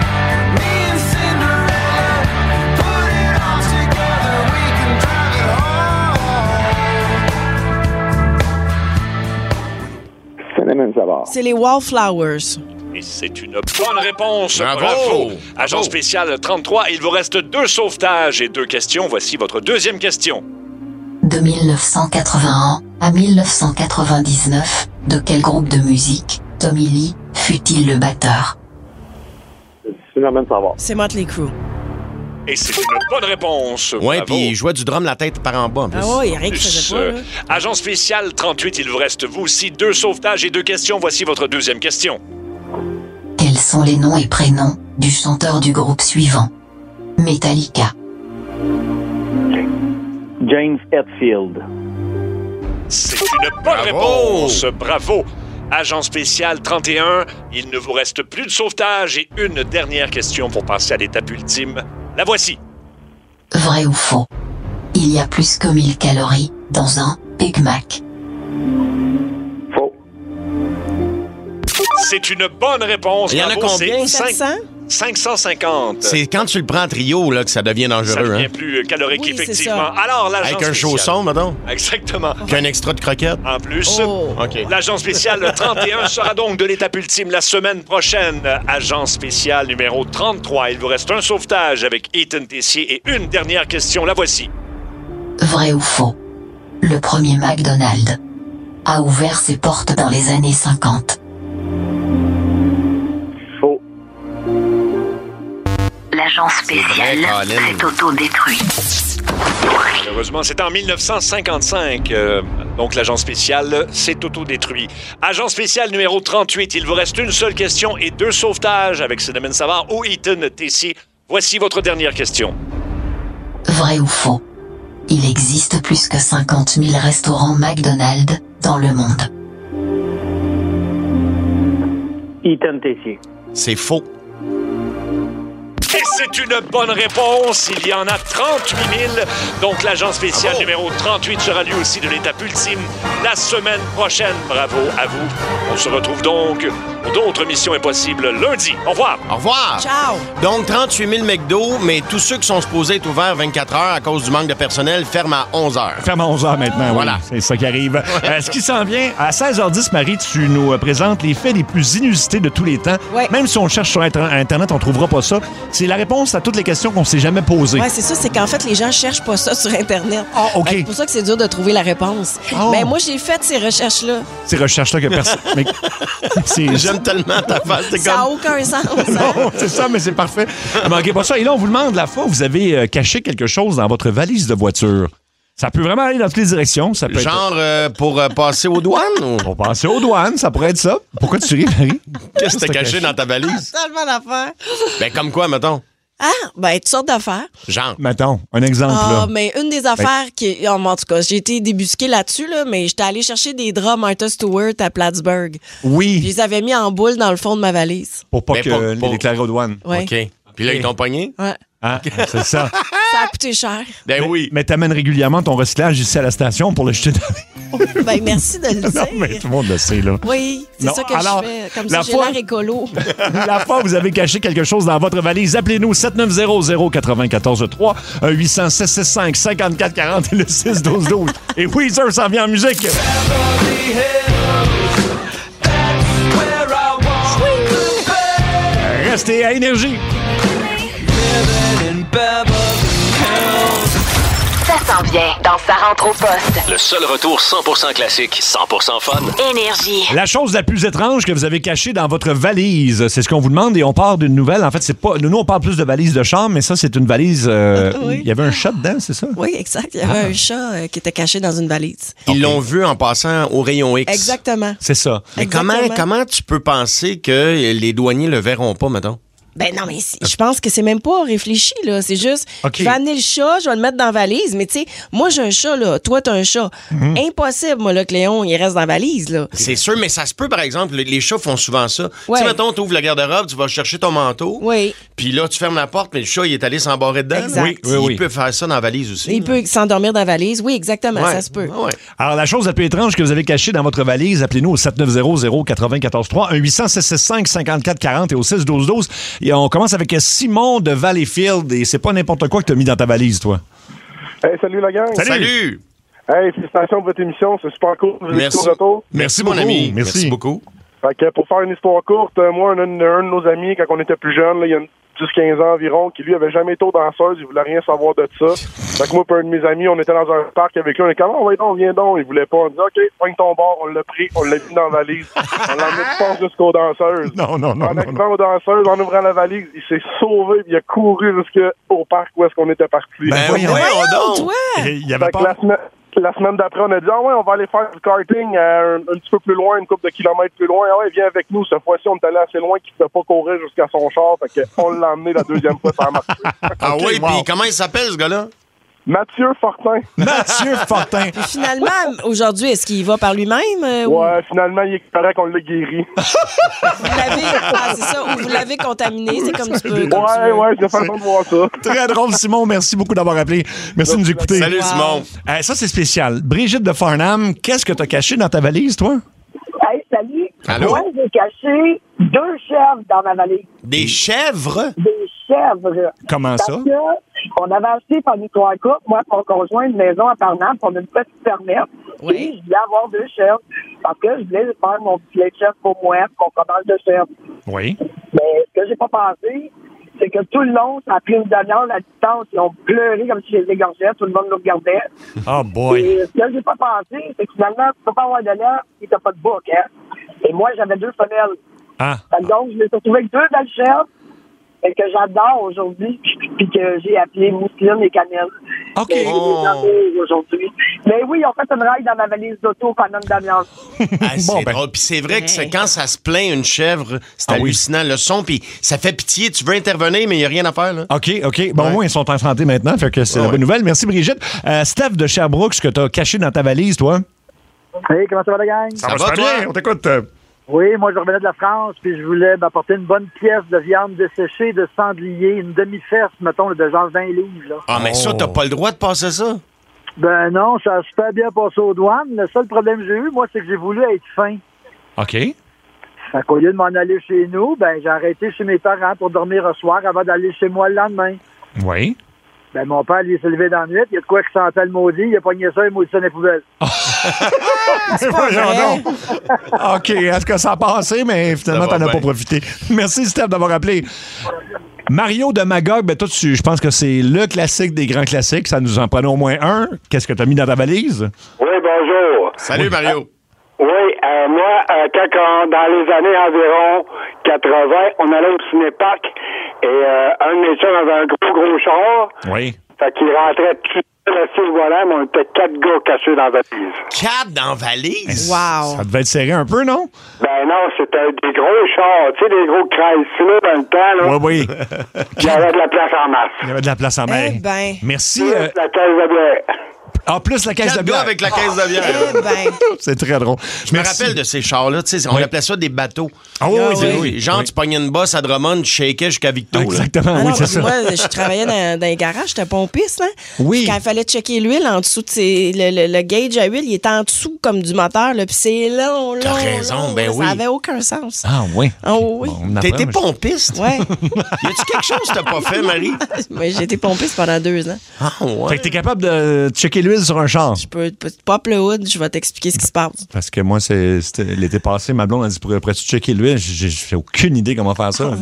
C'est les Wallflowers. Et c'est une bonne réponse. Bravo. Agent spécial 33, il vous reste 2 sauvetages et 2 questions. Voici votre deuxième question. De 1981 à 1999, de quel groupe de musique Tommy Lee fut-il le batteur? C'est Motley Crue. Et c'est une bonne réponse. Ouais, Bravo. puis il jouait du drum la tête par en bas, en plus. Ah ouais, il y a rien qui faisait pas, là. Agent spécial 38, il vous reste vous aussi 2 sauvetages et 2 questions. Voici votre deuxième question. Quels sont les noms et prénoms du chanteur du groupe suivant? Metallica. James Hetfield. C'est une bonne réponse. Bravo. Agent spécial 31, il ne vous reste plus de sauvetage et une dernière question pour passer à l'étape ultime. La voici. Vrai ou faux? Il y a plus que 1000 calories dans un Big Mac. Faux. C'est une bonne réponse. Il y en a Bravo, combien? c'est 400? 550. C'est quand tu le prends en trio là, que ça devient Ça dangereux. devient hein? plus calorique, Oui, c'est effectivement. ça. Alors, l'agent Avec un spécial. chausson, mettons. Exactement. Puis un extra de croquette. En plus, OK. l'agent spécial 31 sera donc de l'étape ultime la semaine prochaine. Agent spécial numéro 33. Il vous reste un sauvetage avec Ethan Tessier et une dernière question. La voici. Vrai ou faux? Le premier McDonald's a ouvert ses portes dans les années 50. Faux. L'agent spécial s'est autodétruit. Malheureusement, c'est en 1955. Donc, l'agent spécial s'est autodétruit. Agent spécial numéro 38. Il vous reste une seule question et 2 sauvetages avec Cinnamon Savard ou Ethan Tessier. Voici votre dernière question. Vrai ou faux? Il existe plus que 50 000 restaurants McDonald's dans le monde. Ethan Tessier. C'est faux. Et c'est une bonne réponse. Il y en a 38 000. Donc, l'agent spécial numéro 38 sera lui aussi de l'étape ultime la semaine prochaine. Bravo à vous. On se retrouve donc pour d'autres missions impossibles lundi. Au revoir. Au revoir. Ciao. Donc, 38 000 McDo, mais tous ceux qui sont supposés être ouverts 24 heures à cause du manque de personnel ferment à 11 heures. Ferme à 11 heures maintenant, Voilà. oui. C'est ça qui arrive. Ce qui s'en vient, à 16h10, Marie, tu nous présentes les faits les plus inusités de tous les temps. Ouais. Même si on cherche sur Internet, on trouvera pas ça. C'est la réponse à toutes les questions qu'on s'est jamais posées. Ouais, c'est ça, c'est qu'en fait, les gens cherchent pas ça sur Internet. Ah, OK. C'est pour ça que c'est dur de trouver la réponse. Oh. Ben, moi, j'ai fait ces recherches-là. Ces recherches-là que personne... Mais... J'aime tellement ta face. C'est Ça n'a comme... aucun sens. hein? Non, c'est ça, mais c'est parfait. Manquez pas ça. Et là, on vous demande, la fois, vous avez caché quelque chose dans votre valise de voiture. Ça peut vraiment aller dans toutes les directions. Ça peut Genre pour passer aux douanes? Ou... Pour passer aux douanes, ça pourrait être ça. Pourquoi tu ris, Marie? Qu'est-ce que t'as caché dans ta valise? Tellement d'affaires. Ben, comme quoi, mettons? Ah, ben, toutes sortes d'affaires. Genre? Mettons, un exemple, Ah, là. mais une des affaires qui. En tout cas, j'ai été débusquée là-dessus, là, mais j'étais allée chercher des draps Martha Stewart à Plattsburgh. Oui. Je les avais mis en boule dans le fond de ma valise. Pour pas Mais que pour- les déclarer aux douanes. Ouais. OK. Puis là, ils t'ont pogné? Ouais. Ah, c'est ça. Ça a coûté cher. Ben oui. Mais t'amènes régulièrement ton recyclage ici à la station pour le jeter dans... Ben, merci de le dire. Non, mais tout le monde le sait, là. Oui, c'est Non, ça que alors, je fais. Comme la ça, j'ai fois- l'air écolo. La fois, vous avez caché quelque chose dans votre valise. Appelez-nous 7900-943 800-665-5440 et le 612-12. Et Weezer s'en vient en musique. Restez à Énergie. Ça s'en vient dans Sa rentre au poste. Le seul retour 100% classique, 100% fun. Énergie. La chose la plus étrange que vous avez cachée dans votre valise, c'est ce qu'on vous demande et on part d'une nouvelle. En fait, c'est pas. Nous, on parle plus de valise de chambre, mais ça, c'est une valise. Où Oui. il y avait un chat dedans, c'est ça? Oui, exact. Il y avait un chat qui était caché dans une valise. Ils l'ont vu en passant au rayon X. Exactement. C'est ça. Mais Exactement. comment tu peux penser que les douaniers le verront pas, mettons? Ben non, mais je pense que c'est même pas réfléchi, là. C'est juste, OK. je vais amener le chat, je vais le mettre dans la valise. Mais tu sais, moi, j'ai un chat, là. Toi, t'as un chat. Impossible, moi, là, que Léon, il reste dans la valise, là. C'est sûr, mais ça se peut, par exemple, les chats font souvent ça. Ouais. Tu sais, mettons, tu ouvres le garde-robe, tu vas chercher ton manteau. Oui. Puis là, tu fermes la porte, mais le chat, il est allé s'embarrer dedans. Exact. Oui, oui, oui. Il peut faire ça dans la valise aussi. Il peut s'endormir dans la valise. Oui, exactement, Ouais. ça se peut. Ouais. Alors, la chose la plus étrange que vous avez cachée dans votre valise, appelez-nous au 7900-943 1-800-665-5440 et au 612-12. Et on commence avec Simon de Valleyfield et c'est pas n'importe quoi que tu as mis dans ta valise, toi. Hey, salut la gang. Salut! Hey, félicitations pour votre émission, c'est super cool. Vous êtes Merci. au retour. Merci, mon beaucoup. ami. Merci. beaucoup. Fait que pour faire une histoire courte, moi, un de nos amis, quand on était plus jeune, là, il y a 10-15 ans environ, qui lui avait jamais été aux danseuses, il voulait rien savoir de ça. Fait que moi, pour un de mes amis, on était dans un parc avec lui, on est comme, oh, viens donc, il voulait pas. On dit, OK, pogne ton bord, on l'a pris, on l'a mis dans la valise. On l'a mis, je pense, jusqu'aux danseuses. Non. En arrivant aux danseuses, en ouvrant la valise, il s'est sauvé, puis il a couru jusqu'au parc où est-ce qu'on était parti. Ben voyons Voyons, toi! Et il y avait Fait que pas... la semaine d'après, on a dit, ah ouais, on va aller faire du karting un petit peu plus loin, une couple de kilomètres plus loin. Ah ouais, viens avec nous. Cette fois-ci, on est allé assez loin qu'il ne pouvait pas courir jusqu'à son char. Fait qu'on l'a emmené la deuxième fois, ça a marché. Ah Ok, oui, wow. puis comment il s'appelle, ce gars-là? Mathieu Fortin. Mathieu Fortin. Puis finalement, aujourd'hui, est-ce qu'il va par lui-même? Ou Ouais, finalement, il est correct, on l'a guéri. vous l'avez, c'est ça, ou vous l'avez contaminé, c'est comme tu peux. comme tu Ouais, veux. ouais, j'ai façon de voir ça. Très drôle, Simon. Merci beaucoup d'avoir appelé. Merci de nous écouter. Salut, Simon. Ça, c'est spécial. Brigitte de Farnham, qu'est-ce que tu as caché dans ta valise, toi? Hey, salut. Allô? Moi, j'ai caché 2 chèvres dans ma valise. Des chèvres? Des chèvres. Comment ça? Parce que on avait acheté par une histoire couple, moi et mon conjoint, une maison à Parnam, puis on a une petite fermette. Oui. Et je voulais avoir 2 chèvres. Parce que je voulais faire mon petit lait de chèvre pour moi, puis qu'on commande 2 chèvres. Oui. Mais ce que j'ai pas pensé, c'est que tout le long, ça a pris une demi-heure à distance. Ils ont pleuré comme si je les égorgeais. Tout le monde nous regardait. Oh boy. Et ce que j'ai pas pensé, c'est que finalement, tu peux pas avoir de lait si t'as pas de bouc, hein. Et moi, j'avais 2 femelles. Ah. Fait que donc, je me suis retrouvé avec 2 belles chèvres que j'adore aujourd'hui, puis que j'ai appelé Mousseline et Cannelle. OK. Et aujourd'hui. Mais oui, ils ont fait une ride dans ma valise d'auto pendant une demi-heure. Ah, c'est Bon, ben. drôle. Puis c'est vrai que c'est quand ça se plaint une chèvre, c'est Ah oui. hallucinant. Le son, puis ça fait pitié. Tu veux intervenir, mais il n'y a rien à faire, là. OK. Bon, au moins, ils sont en santé maintenant, fait que c'est la bonne nouvelle. Merci, Brigitte. Steph de Sherbrooke, ce que tu as caché dans ta valise, toi? Hey, comment ça va, la gang? Ça va, très toi? bien, on t'écoute. Oui, moi, je revenais de la France, puis je voulais m'apporter une bonne pièce de viande desséchée de sanglier, une demi-fesse, mettons, de genre 20 livres, là. Ah, mais ça, t'as pas le droit de passer ça? Ben non, ça a super bien passé aux douanes. Le seul problème que j'ai eu, moi, c'est que j'ai voulu être fin. OK. Fait qu'au lieu de m'en aller chez nous, ben j'ai arrêté chez mes parents pour dormir un soir avant d'aller chez moi le lendemain. Oui. Ben mon père, lui, s'est levé dans la nuit, il y a de quoi qui sentait le maudit, il a pogné ça et maudit ça dans les poubelles. Voyons donc. OK, est-ce que ça a passé, mais finalement, t'en as pas profité. Merci, Steph, d'avoir appelé. Mario de Magog, ben toi, je pense que c'est le classique des grands classiques. Ça nous en prenait au moins un. Qu'est-ce que t'as mis dans ta valise? Oui, bonjour. Salut, Mario. Oui, moi, quand dans les années environ 80, on allait au cinéparc et un de mes chums avait un gros char. Oui. Fait qu'il rentrait tout assis le volant, mais on était 4 gars cachés dans la valise. 4 dans la valise? Wow. Ça devait être serré un peu, non? Ben non, c'était des gros chars, tu sais, des gros Chrysler dans le temps, là. Oui. Il y avait de la place en masse. Il y avait de la place en main. Eh ben. Merci. La caisse de bière. En plus, la caisse 4 de bière. gars avec la caisse de bière. Eh ben. C'est très drôle. Je me rappelle de ces chars-là, tu sais, on appelait ça des bateaux. Ah oui. Genre, tu pognais une bosse à Drummond, tu shakeais jusqu'à Victo. Exactement, oui, c'est ça. Moi, je travaillais dans les garages, j'étais pompiste, hein? Oui. Puis quand il fallait checker l'huile en dessous de le gauge à huile, il était en dessous comme du moteur, là, puis c'est long. T'as raison, ben oui. Ça avait aucun sens. Ah oui. Oh oui. T'étais pompiste? Ouais. Y a-tu quelque chose que t'as pas fait, Marie? Mais j'ai été pompiste pendant 2 ans. Ah ouais. Fait que t'es capable de checker l'huile sur un char. Je peux pop le hood, je vais t'expliquer ce qui se passe. Parce que moi, c'était l'été passé, ma blonde a dit pourrais-tu checker l'huile? J'ai aucune idée comment faire ça.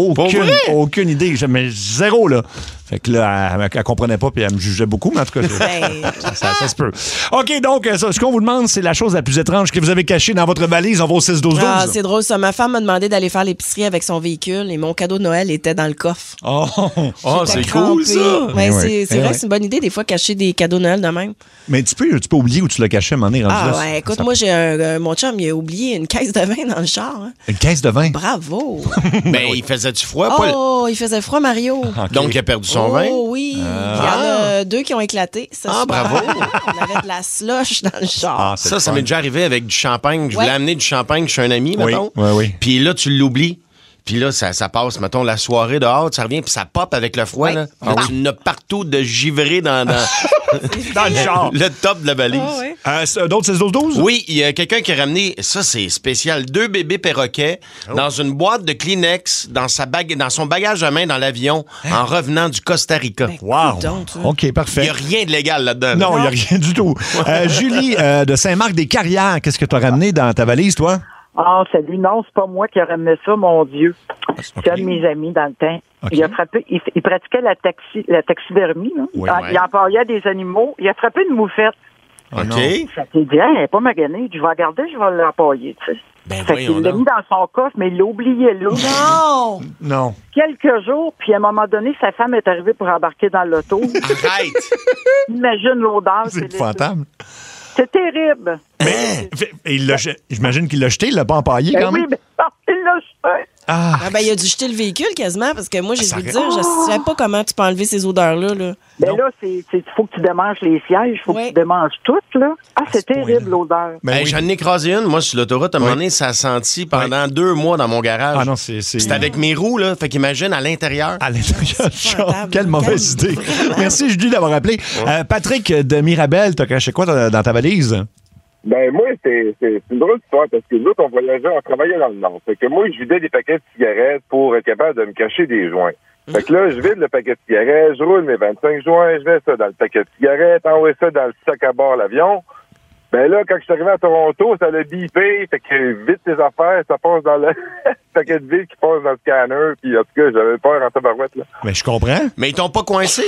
Aucune idée. Mais zéro, là. Fait que là, elle comprenait pas puis elle me jugeait beaucoup, mais en tout cas, ça se peut. OK, donc, ce qu'on vous demande, c'est la chose la plus étrange que vous avez cachée dans votre valise. On va au 6-12-12. Ah, c'est drôle ça. Ma femme m'a demandé d'aller faire l'épicerie avec son véhicule et mon cadeau de Noël était dans le coffre. C'est cool, ça! Ouais, c'est vrai que c'est une bonne idée, des fois, cacher des cadeaux de Noël de même. Mais tu peux oublier où tu l'as caché à un moment donné. Ouais, écoute, moi, j'ai mon chum, il a oublié une caisse de vin dans le char. Hein. Une caisse de vin? Bravo! Ben, il faisait du froid, Paul? Oh, il faisait froid, Mario. Okay. Donc, il a perdu son vin? Oh, oui. Il y en a 2 qui ont éclaté. Bravo! On avait de la slush dans le char. Ça m'est déjà arrivé avec du champagne. Je voulais amener du champagne chez un ami, mettons. Oui. Puis là, tu l'oublies. Puis là, ça passe, mettons, la soirée dehors, ça revient, puis ça pop avec le froid. Là. Tu n'as partout de givré dans le char. Le top de la valise. D'autres 6-12-12? Oui, il y a quelqu'un qui a ramené, ça c'est spécial, 2 bébés perroquets dans une boîte de Kleenex dans son bagage à main dans l'avion en revenant du Costa Rica. Wow! OK, parfait. Il n'y a rien de légal là-dedans. Non, il n'y a rien du tout. Julie, de Saint-Marc-des-Carrières, qu'est-ce que tu as ramené dans ta valise, toi? Ah, salut. Non, c'est pas moi qui ai ramené ça, mon Dieu. C'est un de mes amis dans le temps. Okay. Il a frappé, il pratiquait la taxidermie, là. Oui, Il empaillait des animaux. Il a frappé une moufette. OK. Ça s'est dit, elle n'est pas maganée. Je vais regarder, je vais l'empailler, tu sais. Fait qu'il l'a mis dans son coffre, mais il l'a oublié là. Non. Quelques jours, puis à un moment donné, sa femme est arrivée pour embarquer dans l'auto. Arrête! Imagine l'odeur. C'est épouvantable. C'est terrible. Mais j'imagine qu'il l'a jeté, il l'a pas empaillé quand même. Oui, mais il l'a jeté. Il a dû jeter le véhicule quasiment parce que moi, j'ai dû dire, je ne savais pas comment tu peux enlever ces odeurs-là. Ben là, il faut que tu démanges les sièges, il faut que tu démanges tout, là. C'est terrible, l'odeur. J'en ai écrasé une, moi, sur l'autoroute. À un moment donné, ça a senti pendant 2 mois dans mon garage. Ah non, c'est... C'était avec mes roues, là. Fait qu'imagine à l'intérieur. À l'intérieur. Quelle mauvaise idée. Merci, Julie, d'avoir appelé. Patrick de Mirabel, t'as caché quoi dans ta valise? Ben moi, c'est une drôle d'histoire parce que nous, on voyageait, on travaillait dans le Nord. Fait que moi, je vidais des paquets de cigarettes pour être capable de me cacher des joints. Fait que là, je vide le paquet de cigarettes, je roule mes 25 joints, je mets ça dans le paquet de cigarettes, envoie ça dans le sac à bord l'avion. Ben là, quand je suis arrivé à Toronto, ça l'a bipé, fait que vite tes affaires, ça passe dans le paquet de vide qui passe dans le scanner, puis en tout cas, j'avais peur en tabarouette, là. Mais je comprends. Mais ils t'ont pas coincé?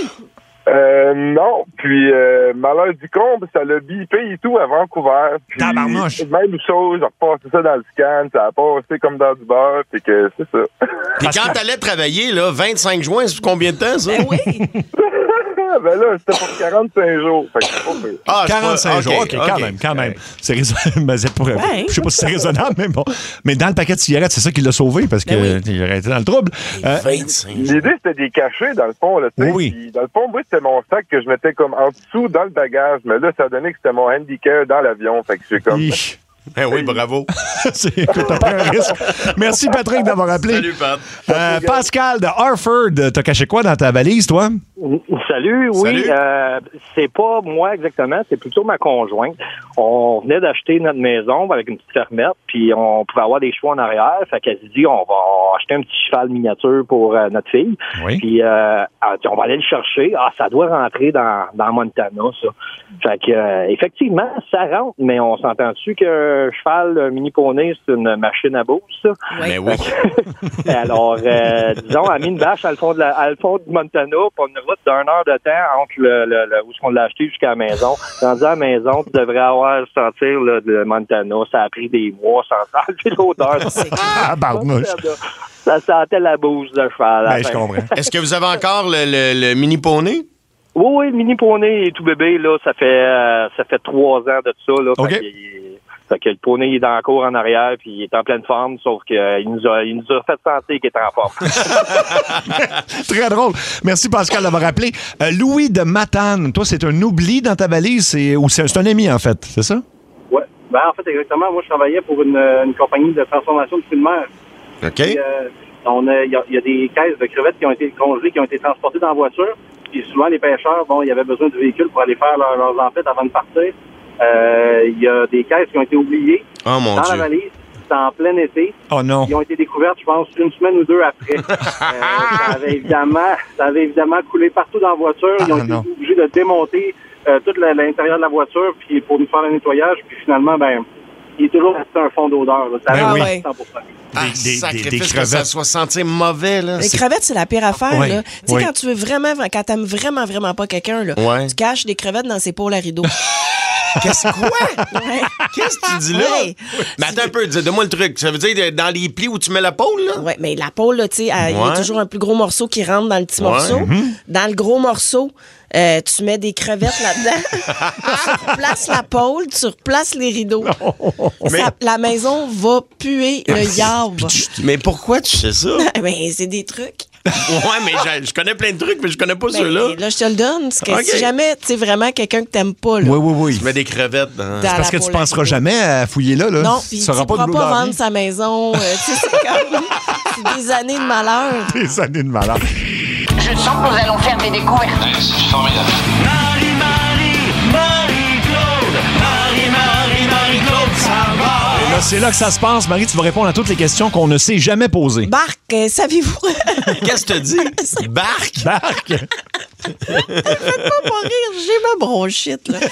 Non, puis malheur du comble, ça l'a bipé et tout à Vancouver. Tabarnouche! Même chose, j'ai repassé ça dans le scan, ça a passé comme dans du beurre, puis que c'est ça. Puis quand t'allais travailler, là, 25 juin, c'est combien de temps, ça? Ben oui! Ben là, c'était pour 45 jours. Fait que c'est pas pire. 45 jours, OK, quand même. C'est raisonnable. Ben, je sais pas si c'est raisonnable, mais bon. Mais dans le paquet de cigarettes, c'est ça qui l'a sauvé parce qu'il aurait été dans le trouble. 25 jours. L'idée, c'était des cachets, dans le fond. Là, oui. Puis, dans le fond, moi, c'était mon sac que je mettais comme en dessous dans le bagage. Mais là, ça donnait que c'était mon handicap dans l'avion. Fait que j'ai comme... Ben oui, bravo. Écoute, t'as pris un risque. Merci, Patrick, d'avoir appelé. Salut, Pat. Pascal de Harford, t'as caché quoi dans ta valise, toi? Salut, oui. Salut. C'est pas moi exactement, c'est plutôt ma conjointe. On venait d'acheter notre maison avec une petite fermette, puis on pouvait avoir des chevaux en arrière. Fait qu'elle se dit, on va acheter un petit cheval miniature pour notre fille. Oui. Puis elle dit, on va aller le chercher. Ah, ça doit rentrer dans Montana, ça. Fait que effectivement, ça rentre, mais on s'entend-tu que cheval mini poney, c'est une machine à bouse, ça? Mais oui. Alors, disons, elle a mis une vache à le fond du Montana, pour une route d'1 heure de temps entre où est-ce qu'on l'a acheté jusqu'à la maison. Rendu à la maison, tu devrais avoir sentir le Montana. Ça a pris des mois sans enlever l'odeur. Barnouche. Ça sentait la bouse de cheval. Ben, je comprends. Est-ce que vous avez encore le mini poney? Oui, le mini poney est tout bébé, là. Ça fait 3 ans de ça, là. OK. Fait que le poney il est dans la cour en arrière puis il est en pleine forme, sauf qu'il nous a fait sentir qu'il était en forme. Très drôle. Merci, Pascal, d'avoir appelé. Louis de Matane, toi, c'est un oubli dans ta valise ou c'est un ami, en fait, c'est ça? Oui. Ben, en fait, exactement. Moi, je travaillais pour une compagnie de transformation de fruits de mer. OK. Il y a des caisses de crevettes qui ont été congelées, qui ont été transportées dans la voiture. Puis souvent, les pêcheurs, il y avait besoin du véhicule pour aller faire leurs emplettes avant de partir. Il y a des caisses qui ont été oubliées dans la valise. C'était en plein été. Oh non. Ils ont été découvertes, je pense, 1 semaine ou 2 après. Ça avait évidemment coulé partout dans la voiture. Ils ont été obligés de démonter tout l'intérieur de la voiture puis pour nous faire un nettoyage. Puis finalement, il est toujours resté un fond d'odeur. Ça avait 100%. Des crevettes. Que ça soit senti mauvais, là. Les crevettes, c'est la pire affaire, Ouais. là. Tu sais, quand tu veux vraiment, quand t'aimes vraiment, vraiment pas quelqu'un, là, tu caches des crevettes dans ses pôles à rideau. Qu'est-ce que tu dis là? Ouais. Mais attends un peu, donne-moi le truc. Ça veut dire dans les plis où tu mets la pôle, là? Oui, mais la pôle, là, tu sais, il y a toujours un plus gros morceau qui rentre dans le petit morceau. Dans le gros morceau, tu mets des crevettes là-dedans. Tu replaces la pôle, tu replaces les rideaux. La maison va puer le yard. Mais pourquoi tu sais ça? C'est des trucs. Ouais, mais je connais plein de trucs, mais je connais pas ceux-là. Là, je te le donne. Parce que si jamais, tu sais, vraiment quelqu'un que t'aimes pas, là. Oui. Tu mets des crevettes dans... C'est parce que tu penseras jamais à fouiller là. Non, puis tu ne pourras pas vendre sa maison. Tu sais, c'est comme des années de malheur. Des années de malheur. Je sens que nous allons faire des découvertes. C'est formidable. Marie-Claude Savard. Et là, c'est là que ça se passe. Marie, tu vas répondre à toutes les questions qu'on ne s'est jamais posées. Barc, saviez-vous? Qu'est-ce que tu dis? Barc? Faites-moi pas rire, j'ai ma bronchite, là.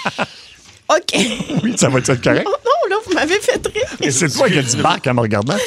OK. Oui, ça va être correct. Non, là, vous m'avez fait rire. Et c'est toi qui as dit barc en me regardant.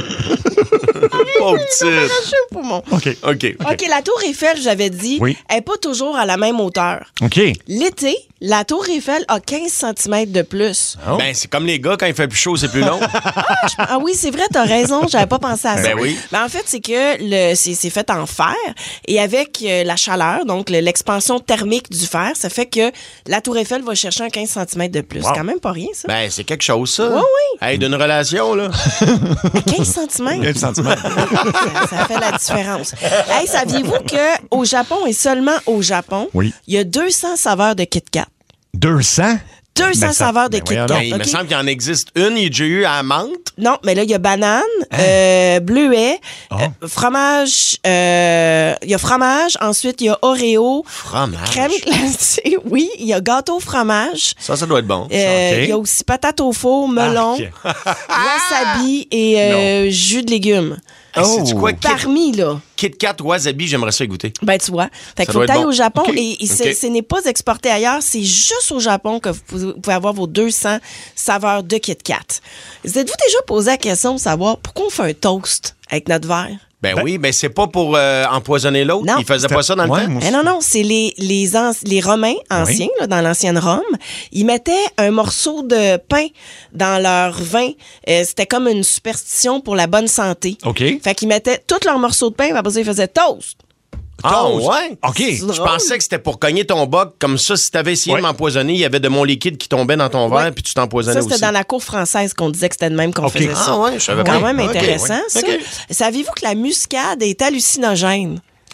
Pauvre petite. OK, la tour Eiffel, j'avais dit, elle n'est pas toujours à la même hauteur. OK. L'été, la tour Eiffel a 15 cm de plus. Ben, c'est comme les gars, quand il fait plus chaud, c'est plus long. Ah oui, c'est vrai, t'as raison, j'avais pas pensé à ça. Ben oui. Ben en fait, c'est que c'est fait en fer et avec la chaleur, donc l'expansion thermique du fer, ça fait que la tour Eiffel va chercher un 15 cm de plus. Wow. C'est quand même pas rien, ça. Ben, c'est quelque chose, ça. Oui. Hey, d'une relation, là. 15 cm. 15 cm. Ça fait la différence. Hey, saviez-vous qu'au Japon, et seulement au Japon, il y a 200 saveurs de Kit Kat? 200? 200 saveurs de Kit Kat. Il me semble qu'il en existe une. Il y a déjà eu à menthe. Non, mais là, il y a banane, bleuet, fromage. Il y a fromage. Ensuite, il y a Oreo. Fromage? Crème glacée. Oui, il y a gâteau fromage. Ça doit être bon. Il y a aussi patate au four, melon, wasabi et jus de légumes. C'est quoi? Parmi, là. Kit Kat, wasabi, j'aimerais ça goûter. Ben, tu vois. Fait qu'il faut aller au Japon et ce n'est pas exporté ailleurs. C'est juste au Japon que vous pouvez avoir vos 200 saveurs de Kit Kat. Vous êtes-vous déjà posé la question de savoir pourquoi on fait un toast avec notre verre? Ben oui, ben c'est pas pour empoisonner l'autre. Non. Ils faisaient pas ça dans le temps. Non, c'est les Romains anciens, là, dans l'ancienne Rome. Ils mettaient un morceau de pain dans leur vin. C'était comme une superstition pour la bonne santé. OK. Fait qu'ils mettaient tous leurs morceaux de pain, après ça, ils faisaient toast. Ah ouais? OK. Je pensais que c'était pour cogner ton boc. Comme ça, si t'avais essayé de m'empoisonner, il y avait de mon liquide qui tombait dans ton verre puis tu t'empoisonnais aussi. Ça, c'était dans la cour française qu'on disait que c'était de même qu'on faisait ça. Ah ouais, je savais quand pas. même intéressant, OK. ça. Saviez-vous que la muscade est hallucinogène?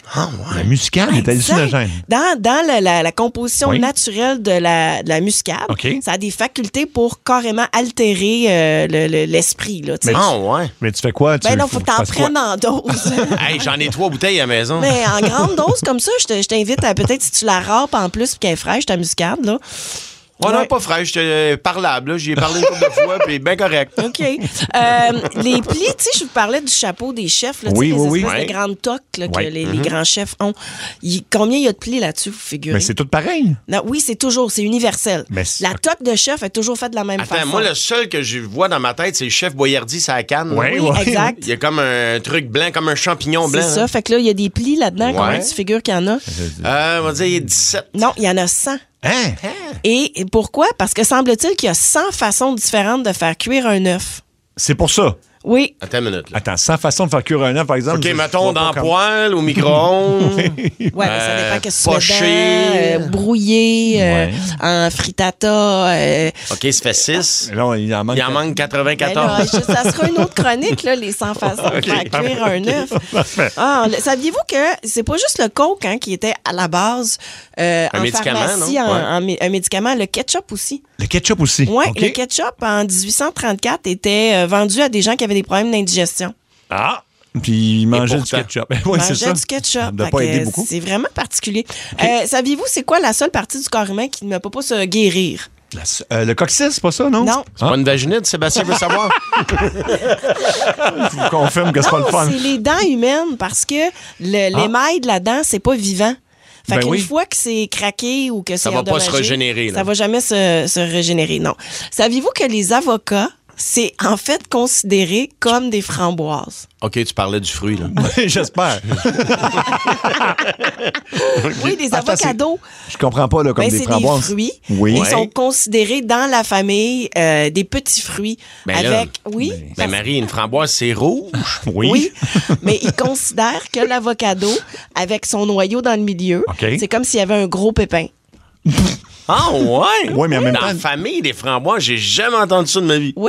La muscade est hallucinogène. Dans la composition naturelle de la muscade, ça a des facultés pour carrément altérer l'esprit. Là, Mais tu fais quoi? Non, faut que t'en prennes en dose. Hey, j'en ai 3 bouteilles à la maison. Mais en grande dose comme ça, je t'invite à peut-être si tu la râpes en plus puis qu'elle est fraîche, ta muscade, là. Non, pas fraîche, parlable. Là. J'y ai parlé une couple de fois, puis bien correct. OK. Les plis, tu sais, je vous parlais du chapeau des chefs, là, les espèces de grandes toques là, que les grands chefs ont. Combien il y a de plis là-dessus, vous figurez? Mais c'est tout pareil. Non, oui, c'est universel. La toque de chef est toujours faite de la même façon. Moi, le seul que je vois dans ma tête, c'est le chef Boyardi, ça canne. Oui, exact. Il y a comme un truc blanc, comme un champignon blanc. C'est ça, fait que là, il y a des plis là-dedans. Combien tu figures qu'il y en a? On va dire 17. Non, il y en a 100. Et pourquoi? Parce que semble-t-il qu'il y a 100 façons différentes de faire cuire un œuf. C'est pour ça? Oui. Attends une minute. Là. Attends, 100 façons de faire cuire un œuf, par exemple. OK, mettons dans poêle, au micro-ondes. Oui, ça dépend que tu mets dedans, brouillé, en frittata. OK, ça fait 6. Là, il en manque 94. Là, ça sera une autre chronique, là, les 100 façons de faire cuire un œuf. Saviez-vous que c'est pas juste le coke qui était à la base en pharmacie, un médicament, le ketchup aussi. Le ketchup aussi? Oui, le ketchup, en 1834, était vendu à des gens qui avaient des problèmes d'indigestion. Ah! Puis ils mangeaient du ketchup. Oui, c'est ça. Du ketchup. Ça doit pas aider beaucoup. C'est vraiment particulier. Saviez-vous, c'est quoi la seule partie du corps humain qui ne peut pas se guérir? Le coccyx, c'est pas ça, non? Non. C'est pas une vaginite, Sébastien veut savoir. Je vous confirme que c'est pas le fun. C'est les dents humaines parce que l'émail de la dent, c'est pas vivant. Fait qu'une fois que c'est craqué ou que c'est endommagé, ça va pas se régénérer. Ça va jamais se régénérer, non. Saviez-vous que les avocats, c'est en fait considéré comme des framboises? OK, tu parlais du fruit, là. J'espère. Oui, des avocados. Je comprends pas, là, comme des framboises. C'est des fruits. Oui. Ils sont considérés dans la famille des petits fruits. Mais Marie, une framboise, c'est rouge. Oui. Mais ils considèrent que l'avocado, avec son noyau dans le milieu, c'est comme s'il y avait un gros pépin. Ah ouais? Oui, mais en même dans temps... la famille des framboises, j'ai jamais entendu ça de ma vie. Oui.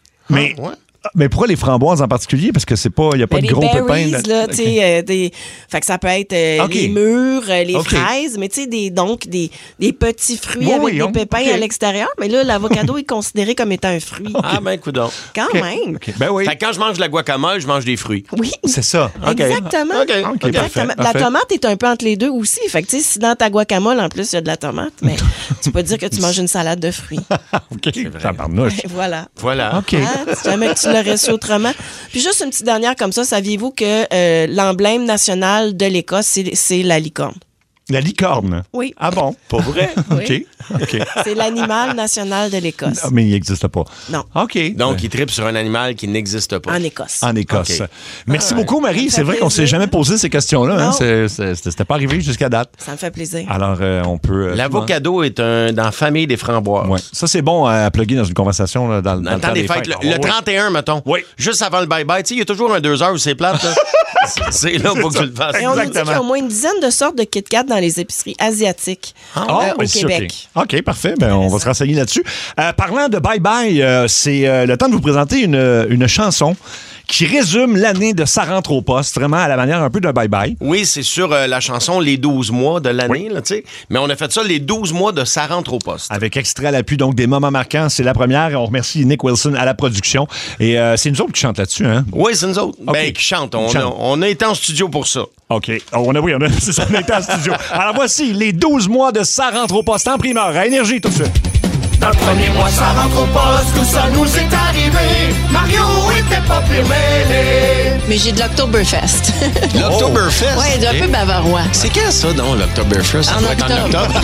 Mais pourquoi les framboises en particulier? Parce que c'est pas, il n'y a pas de gros berries, pépins. Là, fait que ça peut être les mûres, les fraises, mais tu sais, des petits fruits avec des pépins à l'extérieur. Mais là, l'avocado est considéré comme étant un fruit. Ah ben, coudonc. Quand même. Ben oui. Fait que quand je mange de la guacamole, je mange des fruits. Oui. C'est ça. Exactement. Parfait. La tomate est un peu entre les deux aussi. Fait que tu sais, si dans ta guacamole, en plus, il y a de la tomate, mais tu peux dire que tu manges une salade de fruits. OK. Ça parnouche. Voilà. OK. Si jamais que tu l'aurais su autrement. Puis juste une petite dernière comme ça, saviez-vous que l'emblème national de l'Écosse, c'est la licorne? La licorne? Oui. Ah bon? Pas vrai? Oui. OK. C'est l'animal national de l'Écosse. Non, mais il n'existe pas. Non. OK. Donc, il tripe sur un animal qui n'existe pas. En Écosse. En Écosse. Okay. Merci beaucoup, Marie. C'est vrai qu'on ne s'est jamais posé ces questions-là. Hein? C'était pas arrivé jusqu'à date. Ça me fait plaisir. Alors, on peut... L'avocado est dans la famille des framboises. Ouais. Ça, c'est bon à plugger dans une conversation là, dans le temps des fêtes. Le 31, mettons. Oui. Juste avant le bye-bye. Tu sais, il y a toujours un 2 heures où c'est plate. Là. C'est là pour que tu le fasses. Et on nous dit qu'il y a au moins une dizaine de sortes de Kit Kat dans les épiceries asiatiques au Québec. OK, parfait. Ben, on va se renseigner là-dessus. Parlant de bye-bye, c'est le temps de vous présenter une chanson qui résume l'année de Ça rentre au poste, vraiment à la manière un peu d'un bye-bye. Oui, c'est sur la chanson Les 12 mois de l'année, là, tu sais. Mais on a fait ça les 12 mois de Ça rentre au poste. Avec extrait à l'appui, donc des moments marquants. C'est la première. On remercie Nick Wilson à la production. Et c'est nous autres qui chantons là-dessus, hein? Oui, c'est nous autres. Okay. Qui chantent. On a été en studio pour ça. OK. On a c'est ça, on a été en studio. Alors voici les 12 mois de Ça rentre au poste en primeur. À Énergie tout de suite. Dans le premier mois, ça rentre au poste, tout ça nous est arrivé. Mario était pas pire mêlé. Mais j'ai de l'Oktoberfest. L'Oktoberfest? Oui, un peu bavarois. C'est quand ça, donc, l'Oktoberfest? Ça doit être en octobre.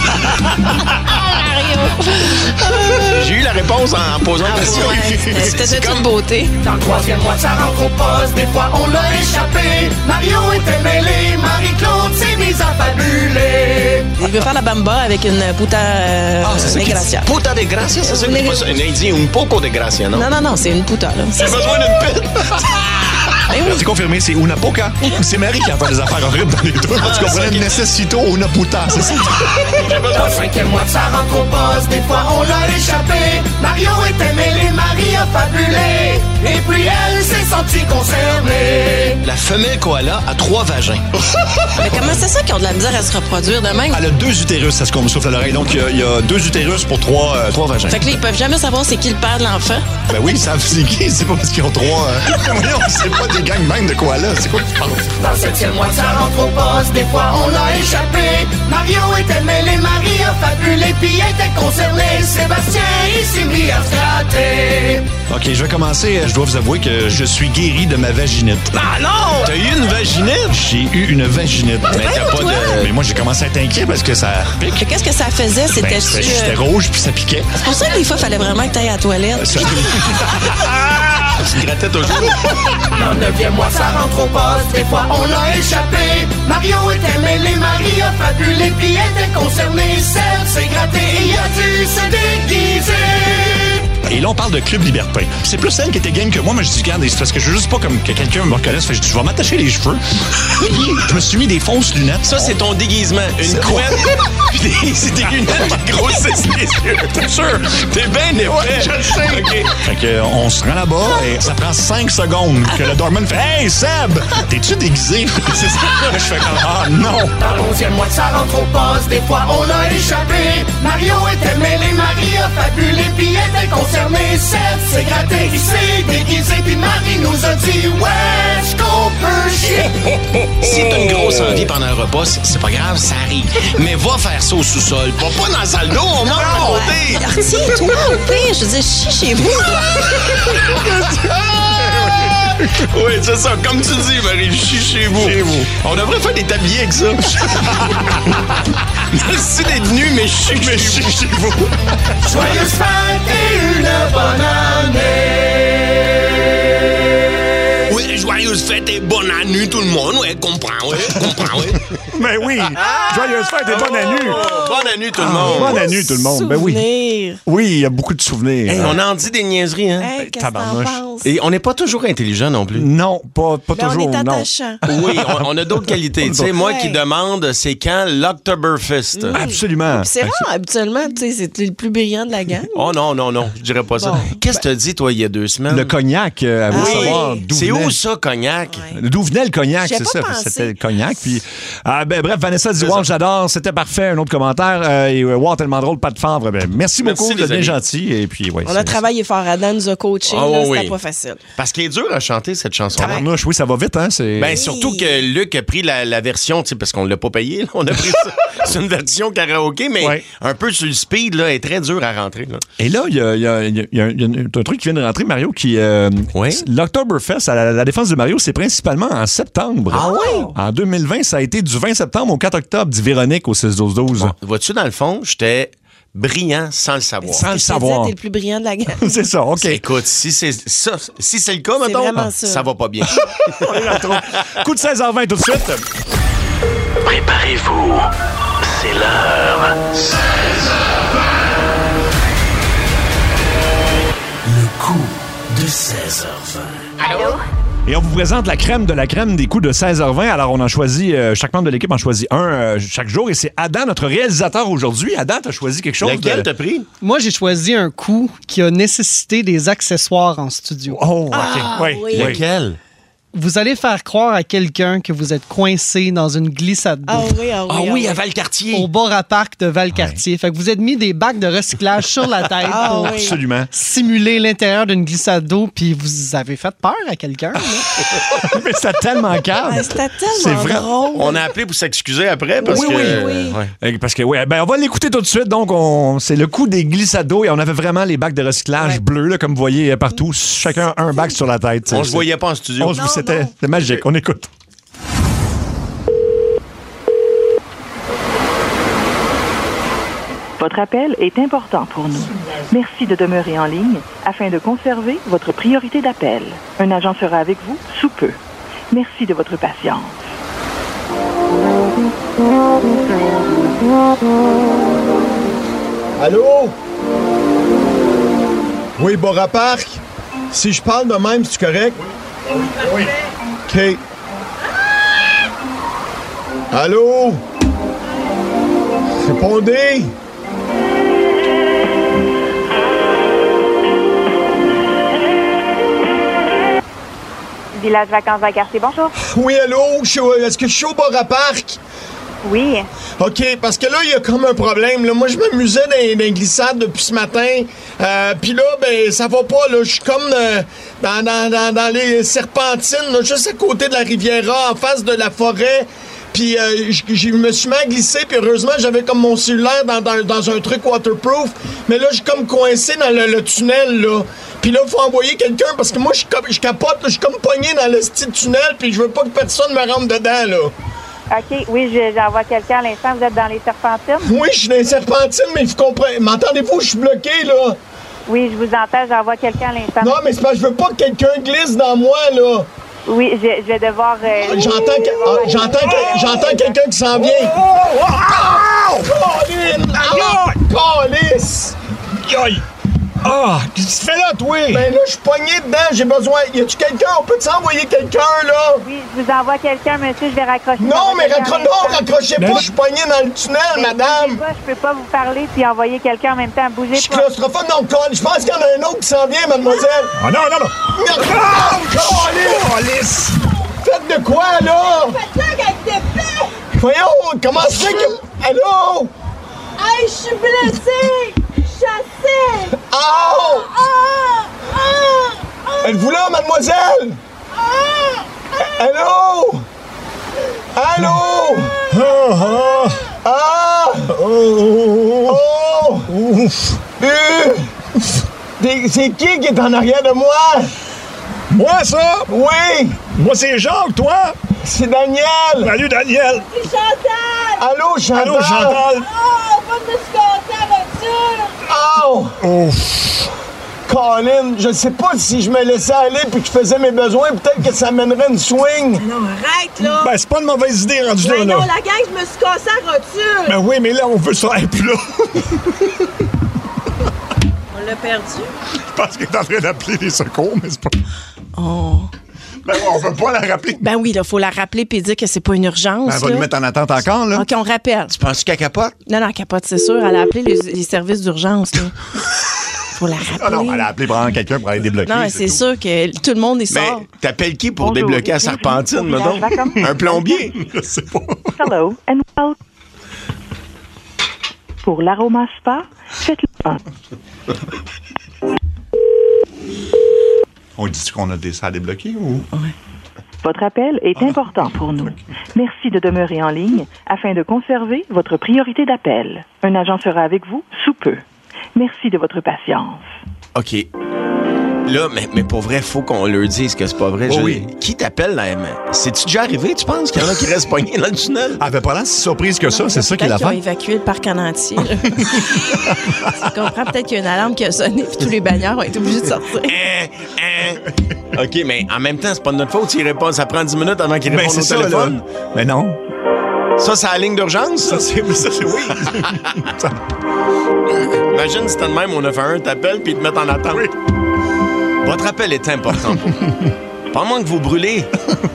J'ai eu la réponse en posant la question. C'était toute une beauté. Dans le troisième mois, ça rentre au poste, des fois on l'a échappé. Mario était mêlé, Marie-Claude s'est mise à fabuler. Il veut faire la bamba avec une puta de gracia. Puta de gracia, c'est ça? Un indien, un poco de gracia, non? Non, c'est une puta, là. J'ai besoin d'une pute. C'est confirmé, c'est Una Poca. C'est Marie qui entend des affaires horribles dans les deux. Tu comprenais? Necessito Una Puta, c'est ça? Dans le 5e mois de sa rentre au poste, des fois on l'a échappé. Mario était mêlé, Marie a fabulé. Et puis elle s'est sentie concernée. La femelle koala a 3 vagins. Mais comment c'est ça qu'ils ont de la misère à se reproduire de même? Elle a 2 utérus, c'est ce qu'on me souffle à l'oreille. Donc, il y a 2 utérus pour 3 vagins. Fait que là, ils peuvent jamais savoir c'est qui le père de l'enfant. Ben oui, ils savent c'est qui. C'est pas parce qu'ils ont 3... Voyons, c'est pas des gangbangs de koala. C'est quoi que tu penses? Dans le 7e mois de sa rentre au poste, des fois on l'a échappé. Mario était mêlé, Marie a fabulé, puis était concerné. Sébastien, il s'est mis à se gratter. OK, je vais commencer. Je dois vous avouer que je suis guéri de ma vaginite. Ah non! T'as eu une vaginite? J'ai eu une vaginite. Mais t'as pas de... Mais moi, j'ai commencé à être inquiet parce que ça pique. Qu'est-ce que ça faisait? C'était C'était rouge puis ça piquait. C'est pour ça que des fois, il fallait vraiment que t'ailles à la toilette. Tu te grattais toujours. Dans le 9e mois, ça rentre au poste, des fois on l'a échappé. Mario était mêlé, Marie a fabulé, puis était concernée. Celle s'est grattée et il a dû se déguiser. Et là, on parle de Club Libertin. C'est plus elle qui était game que moi. Moi, je dis, regarde, c'est parce que je veux juste pas comme que quelqu'un me reconnaisse. Fait que je dis, je vais m'attacher les cheveux. Je me suis mis des fausses lunettes. Ça, c'est ton déguisement. Une couette, c'est des lunettes qui grossissent les yeux. T'es sûr? T'es bien épais. Ouais, je le sais. Okay. Fait que, on se rend là-bas et ça prend 5 secondes que le doorman fait « Hey, Seb! T'es-tu déguisé? » C'est ça. Je fais comme « Ah, non! » Dans le 11e mois de sa rentre au poste, des fois on l'a échappé. Mario était mêlé, Marie a fabulé, puis était concernée. Seb s'est gratté, il s'est déguisé, puis Marie nous a dit « Ouais, est-ce qu'on peut chier? » Si t'as une grosse envie pendant un repas, c'est pas grave, ça arrive. Mais va faire ça au sous-sol. Pas dans la salle d'eau, on mange à côté. Tiens-toi au pire, je dis chie chez vous. Oui, c'est ça. Comme tu dis, Marie, chie chez vous. On devrait faire des tabliers avec ça. Merci d'être venu, mais chie chez vous. Joyeuse fête et une bonne année. Oui, joyeuse fête et bonne année, tout le monde. Oui, comprends, oui. Mais oui, joyeuse fête et bonne année. Bonne année, tout le monde. Bonne année, tout le monde. Ben oui. Oui, il y a beaucoup de souvenirs. Hey, on en dit des niaiseries, hein? Hey, qu'est-ce que t'en penses? Et on n'est pas toujours intelligent non plus. Non, pas toujours. On est attachant. Oui, on a d'autres qualités. Tu sais, moi qui demande, c'est quand l'Oktoberfest. Absolument. C'est rare, habituellement, tu sais, c'est le plus brillant de la gang. Oh non, je dirais pas ça. Bon. Qu'est-ce que t'as dit, toi, il y a 2 semaines? Le cognac, à vous savoir d'où c'est venait. où ça, cognac? D'où venait le cognac, J'ai c'est pas ça. pensé. C'était le cognac. Puis, bref, Vanessa dit wow, j'adore, c'était parfait. Un autre commentaire. Et wow, tellement drôle, pas de favre. Ben, merci beaucoup, vous êtes bien gentil. Et puis, ouais, On a travaillé fort. Adam nous a coachés. C'était pas facile. Parce qu'il est dur à chanter cette chanson-là. Tabarnouche, oui, ça va vite, hein? Ben, surtout que Luc a pris la version, tu sais, parce qu'on l'a pas payé, là, on a pris ça. C'est une version karaoké, mais un peu sur le speed, là, est très dur à rentrer. Là. Et là, il y a un truc qui vient de rentrer, Mario, qui... L'Oktoberfest, à la Défense de Mario, c'est principalement en septembre. Ah oui? En 2020, ça a été du 20 septembre au 4 octobre, dit Véronique au 6-12-12. Bon, vois-tu, dans le fond, j'étais brillant sans le savoir. Sans le savoir. T'es le plus brillant de la gang. C'est ça, OK. Écoute, si c'est le cas, mettons, ça va pas bien. On est là trop. Coup de 16h20 tout de suite. Préparez-vous. C'est l'heure. 16h20. Le coup de 16h20. Allô? Et on vous présente la crème de la crème des coups de 16h20. Alors, on en choisit, chaque membre de l'équipe en choisit un chaque jour. Et c'est Adam, notre réalisateur aujourd'hui. Adam, t'as choisi quelque chose. Lequel t'as pris? Moi, j'ai choisi un coup qui a nécessité des accessoires en studio. Oh, OK. Oui. Lequel? Vous allez faire croire à quelqu'un que vous êtes coincé dans une glissade d'eau. Ah oui, à Valcartier. Au Bar-à-Parc de Valcartier. Fait que vous êtes mis des bacs de recyclage sur la tête pour Absolument. simuler l'intérieur d'une glissade d'eau, puis vous avez fait peur à quelqu'un. Mais c'était tellement calme. C'était tellement drôle. On a appelé pour s'excuser après parce que... Oui. Parce que, on va l'écouter tout de suite. Donc, c'est le coup des glissades d'eau et on avait vraiment les bacs de recyclage bleus, là, comme vous voyez partout. Chacun un bac sur la tête. On se voyait pas en studio. C'était magique. On écoute. Votre appel est important pour nous. Merci de demeurer en ligne afin de conserver votre priorité d'appel. Un agent sera avec vous sous peu. Merci de votre patience. Allô? Oui, Bar-à-Parc? Si je parle de même, c'est correct? Oui. OK. Allô? Répondez! Village Vacances à Quartier, bonjour. Oui, allô? Est-ce que je suis au bar à parc? Oui. OK, parce que là, il y a comme un problème. Là. Moi, je m'amusais dans les glissades depuis ce matin. Puis là, ben, ça va pas. Là. Je suis comme dans les serpentines, là, juste à côté de la Riviera, en face de la forêt. Puis je me suis mis à glisser, puis heureusement, j'avais comme mon cellulaire dans un truc waterproof. Mais là, je suis comme coincé dans le tunnel, là. Puis là, il faut envoyer quelqu'un, parce que moi, je capote, je suis comme pogné dans le style tunnel, puis je veux pas que personne me rentre dedans, là. OK, oui, j'envoie quelqu'un à l'instant. Vous êtes dans les serpentines? Oui, je suis dans les serpentines, mais vous comprenez. M'entendez-vous? Je suis bloqué, là. Oui, je vous entends. J'envoie quelqu'un à l'instant. Non, mais c'est parce que je veux pas que quelqu'un glisse dans moi, là. Oui, je vais devoir... J'entends quelqu'un qui s'en vient. Calice! Ah, qu'est-ce que tu fais là, toi? Ben là, je suis pogné dedans, j'ai besoin... Y a-tu quelqu'un? On peut t'envoyer quelqu'un, là? Oui, je vous envoie quelqu'un, monsieur, je vais raccrocher. Non, mais raccrochez pas, je suis pogné dans le tunnel, madame! Je peux pas vous parler puis envoyer quelqu'un en même temps, bougez pas. Je suis claustrophobe, non, je pense qu'il y en a un autre qui s'en vient, mademoiselle! Ah non! Calice! Faites de quoi, là? Voyons, comment ça fait que... Allô? Hey, je suis blessée! Chassée! Oh! Êtes-vous là, mademoiselle? Allô? Allô? C'est qui est en arrière de moi? Moi, ça? Oui! Moi, c'est Jacques, toi? C'est Daniel! Salut, Daniel! C'est Chantal! Allô, Chantal! Allô, Chantal! Oh, pas de me se casser la voiture! Oh! Colin, je sais pas si je me laissais aller puis que je faisais mes besoins, peut-être que ça mènerait une swing. Non, arrête, là! Ben, c'est pas une mauvaise idée rendu là, Ben là. non, la gang, je me suis cassé la rotule! Ben oui, mais là, on veut ça être plus là. On l'a perdu? Je pense qu'il est en train d'appeler les secours, mais c'est pas... Oh... Ben, on veut pas la rappeler. Ben oui, il faut la rappeler puis dire que c'est pas une urgence. Ben, elle va nous mettre en attente encore, là. OK, on rappelle. Tu penses qu'elle capote? Non, elle capote, c'est sûr. Elle a appelé les services d'urgence, là. Faut la rappeler. Ah non, elle a appelé vraiment quelqu'un pour aller débloquer. Non, c'est sûr que tout le monde est sort. Mais t'appelles qui pour débloquer la serpentine, mettons? Un plombier? Je sais pas. Hello and welcome. Pour l'Aroma Spa, faites-le 1. On dit qu'on a des salles débloquées ou? Ouais. Votre appel est important pour nous. Merci de demeurer en ligne afin de conserver votre priorité d'appel. Un agent sera avec vous sous peu. Merci de votre patience. OK. Là, mais pour vrai, faut qu'on leur dise que c'est pas vrai. Oh oui. Qui t'appelle, là? C'est-tu déjà arrivé, tu penses, qu'il y en a qui restent pognés dans le tunnel? Elle avait pas l'air si surprise que ça, c'est ça qui est Peut-être l'affaire. qu'ils ont évacué le parc en entier. Tu comprends? Peut-être qu'il y a une alarme qui a sonné puis tous les bagnards ont été obligés de sortir. OK, mais en même temps, c'est pas de notre faute s'il répond. Ça prend 10 minutes avant qu'il réponde au téléphone. Là. Mais non. Ça, c'est la ligne d'urgence? Ça, c'est oui. Imagine si t'as de même, on a fait un, t'appelles puis ils te mettent en attente. Oui. Votre appel est important pour vous. Pas moins que vous brûlez.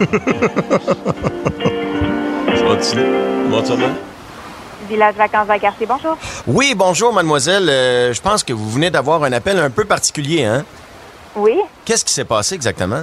Ça va-tu bien? Village Vacances à Quartier, bonjour. Oui, bonjour, mademoiselle. Je pense que vous venez d'avoir un appel un peu particulier, hein? Oui. Qu'est-ce qui s'est passé exactement?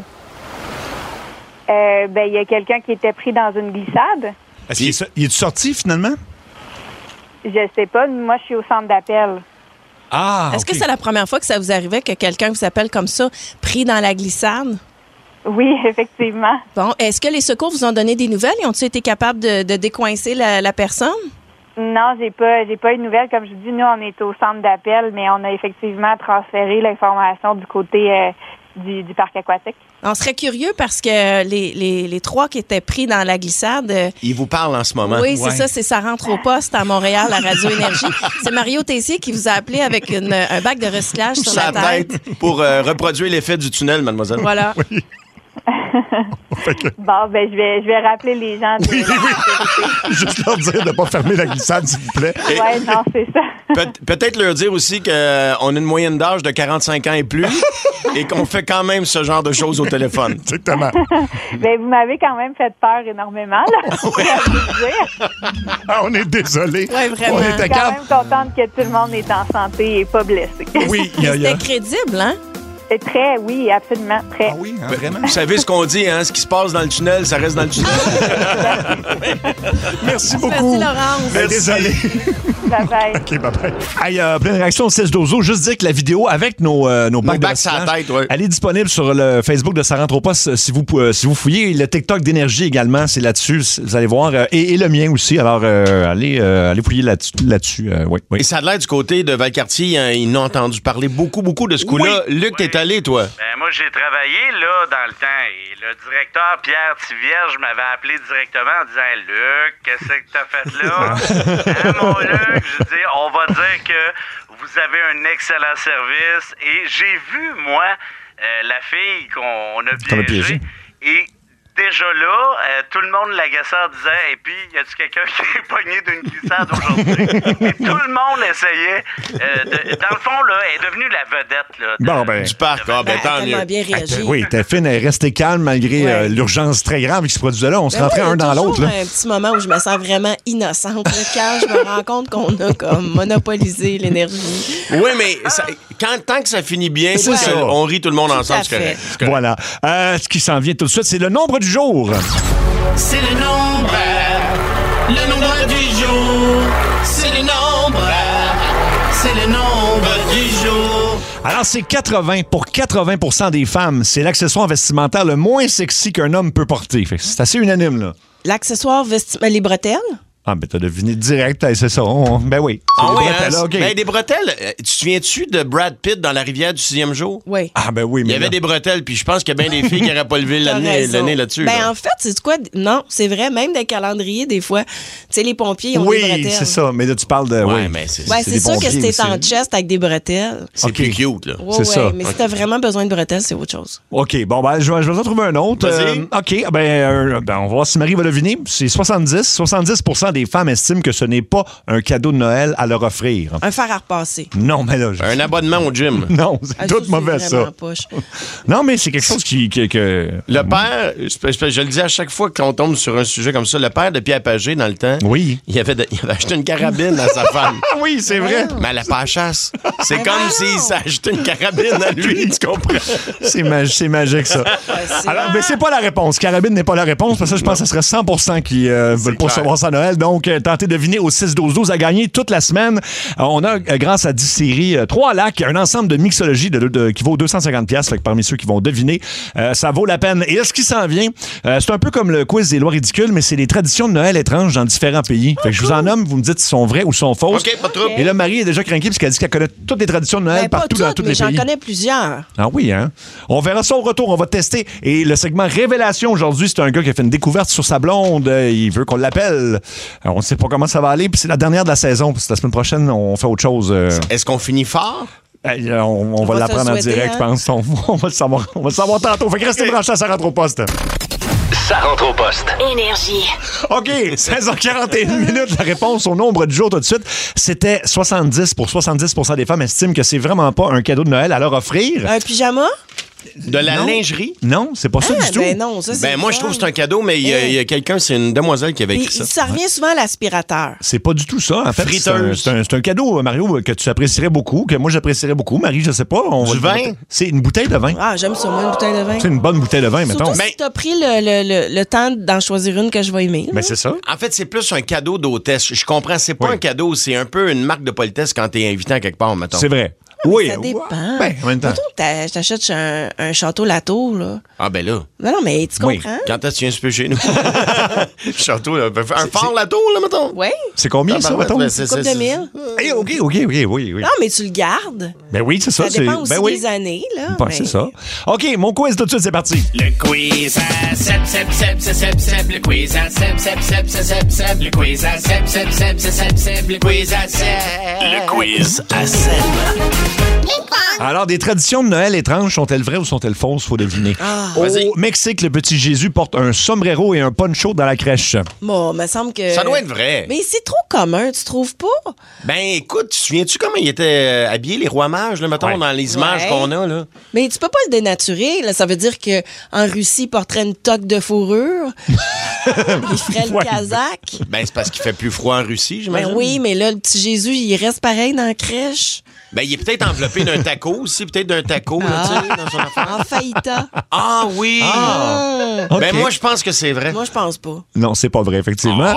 Il y a quelqu'un qui était pris dans une glissade. Est-ce qu'il est sorti, finalement? Je sais pas. Moi, je suis au centre d'appel. Ah, Est-ce que c'est la première fois que ça vous arrivait que quelqu'un vous appelle comme ça, pris dans la glissade? Oui, effectivement. Bon, est-ce que les secours vous ont donné des nouvelles? Ils ont-ils été capables de décoincer la personne? Non, j'ai pas eu de nouvelles. Comme je vous dis, nous, on est au centre d'appel, mais on a effectivement transféré l'information du côté du parc aquatique. On serait curieux parce que les trois qui étaient pris dans la glissade... Ils vous parlent en ce moment. Oui, c'est ça, c'est Ça rentre au poste à Montréal, à Radio Énergie. C'est Mario Tessier qui vous a appelé avec un bac de recyclage sur la tête. Pour reproduire l'effet du tunnel, mademoiselle. Voilà. Oui. Bon, ben, je vais rappeler les gens. Oui. Juste leur dire de ne pas fermer la glissade, s'il vous plaît. Ouais, non, c'est ça. Peut-être leur dire aussi qu'on a une moyenne d'âge de 45 ans et plus et qu'on fait quand même ce genre de choses au téléphone. Exactement. Ben, vous m'avez quand même fait peur énormément, là. On est désolé. Ouais, vraiment. On Je était suis quand même contente que tout le monde est en santé et pas blessé. Oui, C'était crédible, hein? C'est très, oui, absolument, très. Ah oui, vraiment? Vous savez ce qu'on dit, hein? Ce qui se passe dans le tunnel, ça reste dans le tunnel. Merci beaucoup. Merci, Laurence. Ben, désolé. Bye-bye. OK, bye-bye. Hey, plein de réactions au 16-12. Juste dire que la vidéo avec nos bacs de recyclage, tête, ouais. elle est disponible sur le Facebook de Ça rentre au poste si vous fouillez. Le TikTok d'Énergie également, c'est là-dessus. Vous allez voir. Et le mien aussi. Alors, allez fouiller là-dessus. Oui. Et ça a l'air du côté de Valcartier, hein, ils n'ont entendu parler beaucoup de ce coup-là. Oui. Luc, t'es allé, toi? Ben, moi, j'ai travaillé là dans le temps et le directeur Pierre Tivierge m'avait appelé directement en disant « Luc, qu'est-ce que t'as fait là? Hein, mon Luc? » Je dis « On va dire que vous avez un excellent service. » Et j'ai vu, moi, la fille qu'on a piégée. Et déjà là, tout le monde l'agaçait en disant « Et puis, y a-tu quelqu'un qui est pogné d'une glissade aujourd'hui? » Et tout le monde essayait. Dans le fond, là, elle est devenue la vedette là, du parc. Ah, ben, tant mieux. bien réagi. Oui, Téphine est restée calme malgré l'urgence très grave qui se produisait là. On se rentrait un dans l'autre. Il y a un petit moment où je me sens vraiment innocente. Là, quand je me rends compte qu'on a comme monopolisé l'énergie. Oui, mais tant que ça finit bien, C'est ça. on rit tout le monde ensemble, c'est correct. Voilà. Ce qui s'en vient tout de suite, c'est le nombre du jour. C'est le nombre du jour. C'est le nombre du jour. Alors, c'est 80 pour 80% des femmes. C'est l'accessoire vestimentaire le moins sexy qu'un homme peut porter. Fait que c'est assez unanime, là. L'accessoire vestimentaire, les bretelles? Ah, ben t'as deviné direct, c'est ça. Ben oui. Ah oui, bretelles, hein? OK. Ben, des bretelles, tu te souviens-tu de Brad Pitt dans La rivière du 6e jour? Oui. Ah, ben oui, mais il y avait là... des bretelles, puis je pense qu'il y a bien des filles qui n'auraient pas levé l'année là-dessus. Ben, là. en fait, c'est quoi? Non, c'est vrai, même des calendriers, des fois. Tu sais, les pompiers, ils ont des bretelles. Oui, c'est ça. Mais là, tu parles de. Ouais, mais c'est c'est sûr que c'était en chest avec des bretelles. C'est plus cute, là. Ouais, ça. Mais si t'as vraiment besoin de bretelles, c'est autre chose. OK, bon, ben, je vais en trouver un autre. OK, ben, on va voir si Marie va deviner. C'est 70 des femmes estiment que ce n'est pas un cadeau de Noël à leur offrir. Un fer à repasser. Non, mais là... Un abonnement au gym. Non, c'est tout mauvais, ça. Non, mais c'est quelque chose qui... Le père, je le dis à chaque fois qu'on tombe sur un sujet comme ça, le père de Pierre Pagé, dans le temps, il avait acheté une carabine à sa femme. Oui, c'est vrai. Mais elle n'a pas la chasse. C'est comme s'il s'achetait une carabine à lui, tu comprends? C'est magique, ça. Alors, mais c'est pas la réponse. Carabine n'est pas la réponse, parce que je pense que ce serait 100% qui veulent pas savoir ça à Noël. Donc, tentez de deviner au 6-12-12 à gagner toute la semaine. On a, grâce à 10 séries, 3 lacs, un ensemble de mixologie qui vaut 250$. Fait que parmi ceux qui vont deviner, ça vaut la peine. Et là, ce qui s'en vient, c'est un peu comme le quiz des lois ridicules, mais c'est les traditions de Noël étranges dans différents pays. Fait que je vous en nomme, vous me dites si sont vraies ou sont fausses. OK, pas de trouble. Et là, Marie est déjà craquée parce qu'elle dit qu'elle connaît toutes les traditions de Noël partout dans tous les pays. J'en connais plusieurs. Ah oui, hein? On verra ça au retour, on va tester. Et le segment Révélation aujourd'hui, c'est un gars qui a fait une découverte sur sa blonde. Il veut qu'on l'appelle. On ne sait pas comment ça va aller, puis c'est la dernière de la saison. Puis la semaine prochaine, on fait autre chose. Est-ce qu'on finit fort? On va l'apprendre en direct, je pense. On va le savoir. On va le savoir tantôt. Fait que restez branchés, ça rentre au poste. Ça rentre au poste. Énergie. OK, 16h41 minutes. La réponse au nombre du jour tout de suite, c'était 70 pour 70% des femmes estiment que c'est vraiment pas un cadeau de Noël à leur offrir. Un pyjama? De la lingerie? Non, c'est pas ça du tout. Ben non, ça, c'est moi, je trouve que c'est un cadeau, mais il y a quelqu'un, c'est une demoiselle qui avait écrit ça. Ça revient souvent à l'aspirateur. C'est pas du tout ça. En fait, friteuse. C'est un cadeau, Mario, que tu apprécierais beaucoup, que moi j'apprécierais beaucoup. Marie, je sais pas. Du vin? C'est une bouteille de vin. Ah, j'aime ça, moi, une bouteille de vin. C'est une bonne bouteille de vin, mettons. Surtout si t'as pris le temps d'en choisir une que je vais aimer. Ben, c'est ça. En fait, c'est plus un cadeau d'hôtesse. Je comprends, c'est pas un cadeau, c'est un peu une marque de politesse quand t'es invité à quelque part, mettons. C'est vrai. Oui, ça dépend. Ben, en même temps. T'achètes un château Latour, là. Ah, ben là. Non, mais tu comprends. Quand est-ce que tu viens super chez nous? Château, là. Un fort Latour, là, mettons. Oui. C'est combien, ça, mettons? C'est couple de 1000. Oui. Non, mais tu le gardes. Ben oui, c'est ça. Ça dépend aussi des années, là. Ben, c'est ça. OK, mon quiz tout de suite, c'est parti. Le quiz à Seb. Le quiz à Seb. Le quiz à Seb. Le quiz à Seb. Le quiz à Seb. Alors, des traditions de Noël étranges, sont-elles vraies ou sont-elles fausses? Faut deviner. Au Mexique, le petit Jésus porte un sombrero et un poncho dans la crèche. Bon, me semble que... Ça doit être vrai. Mais c'est trop commun, tu trouves pas? Ben, écoute, tu te souviens-tu comment ils étaient habillés, les rois mages, là, mettons, dans les images qu'on a, là? Mais tu peux pas le dénaturer, là. Ça veut dire que en Russie, il porterait une toque de fourrure. Il ferait le kazakh. Ben, c'est parce qu'il fait plus froid en Russie, j'imagine. Ben oui, mais là, le petit Jésus, il reste pareil dans la crèche. Ben, il est peut-être enveloppé d'un taco aussi, peut-être d'un taco, là, tu sais, dans son affaire. En faillita. Ah oui! Ben, moi, je pense que c'est vrai. Moi, je pense pas. Non, c'est pas vrai, effectivement.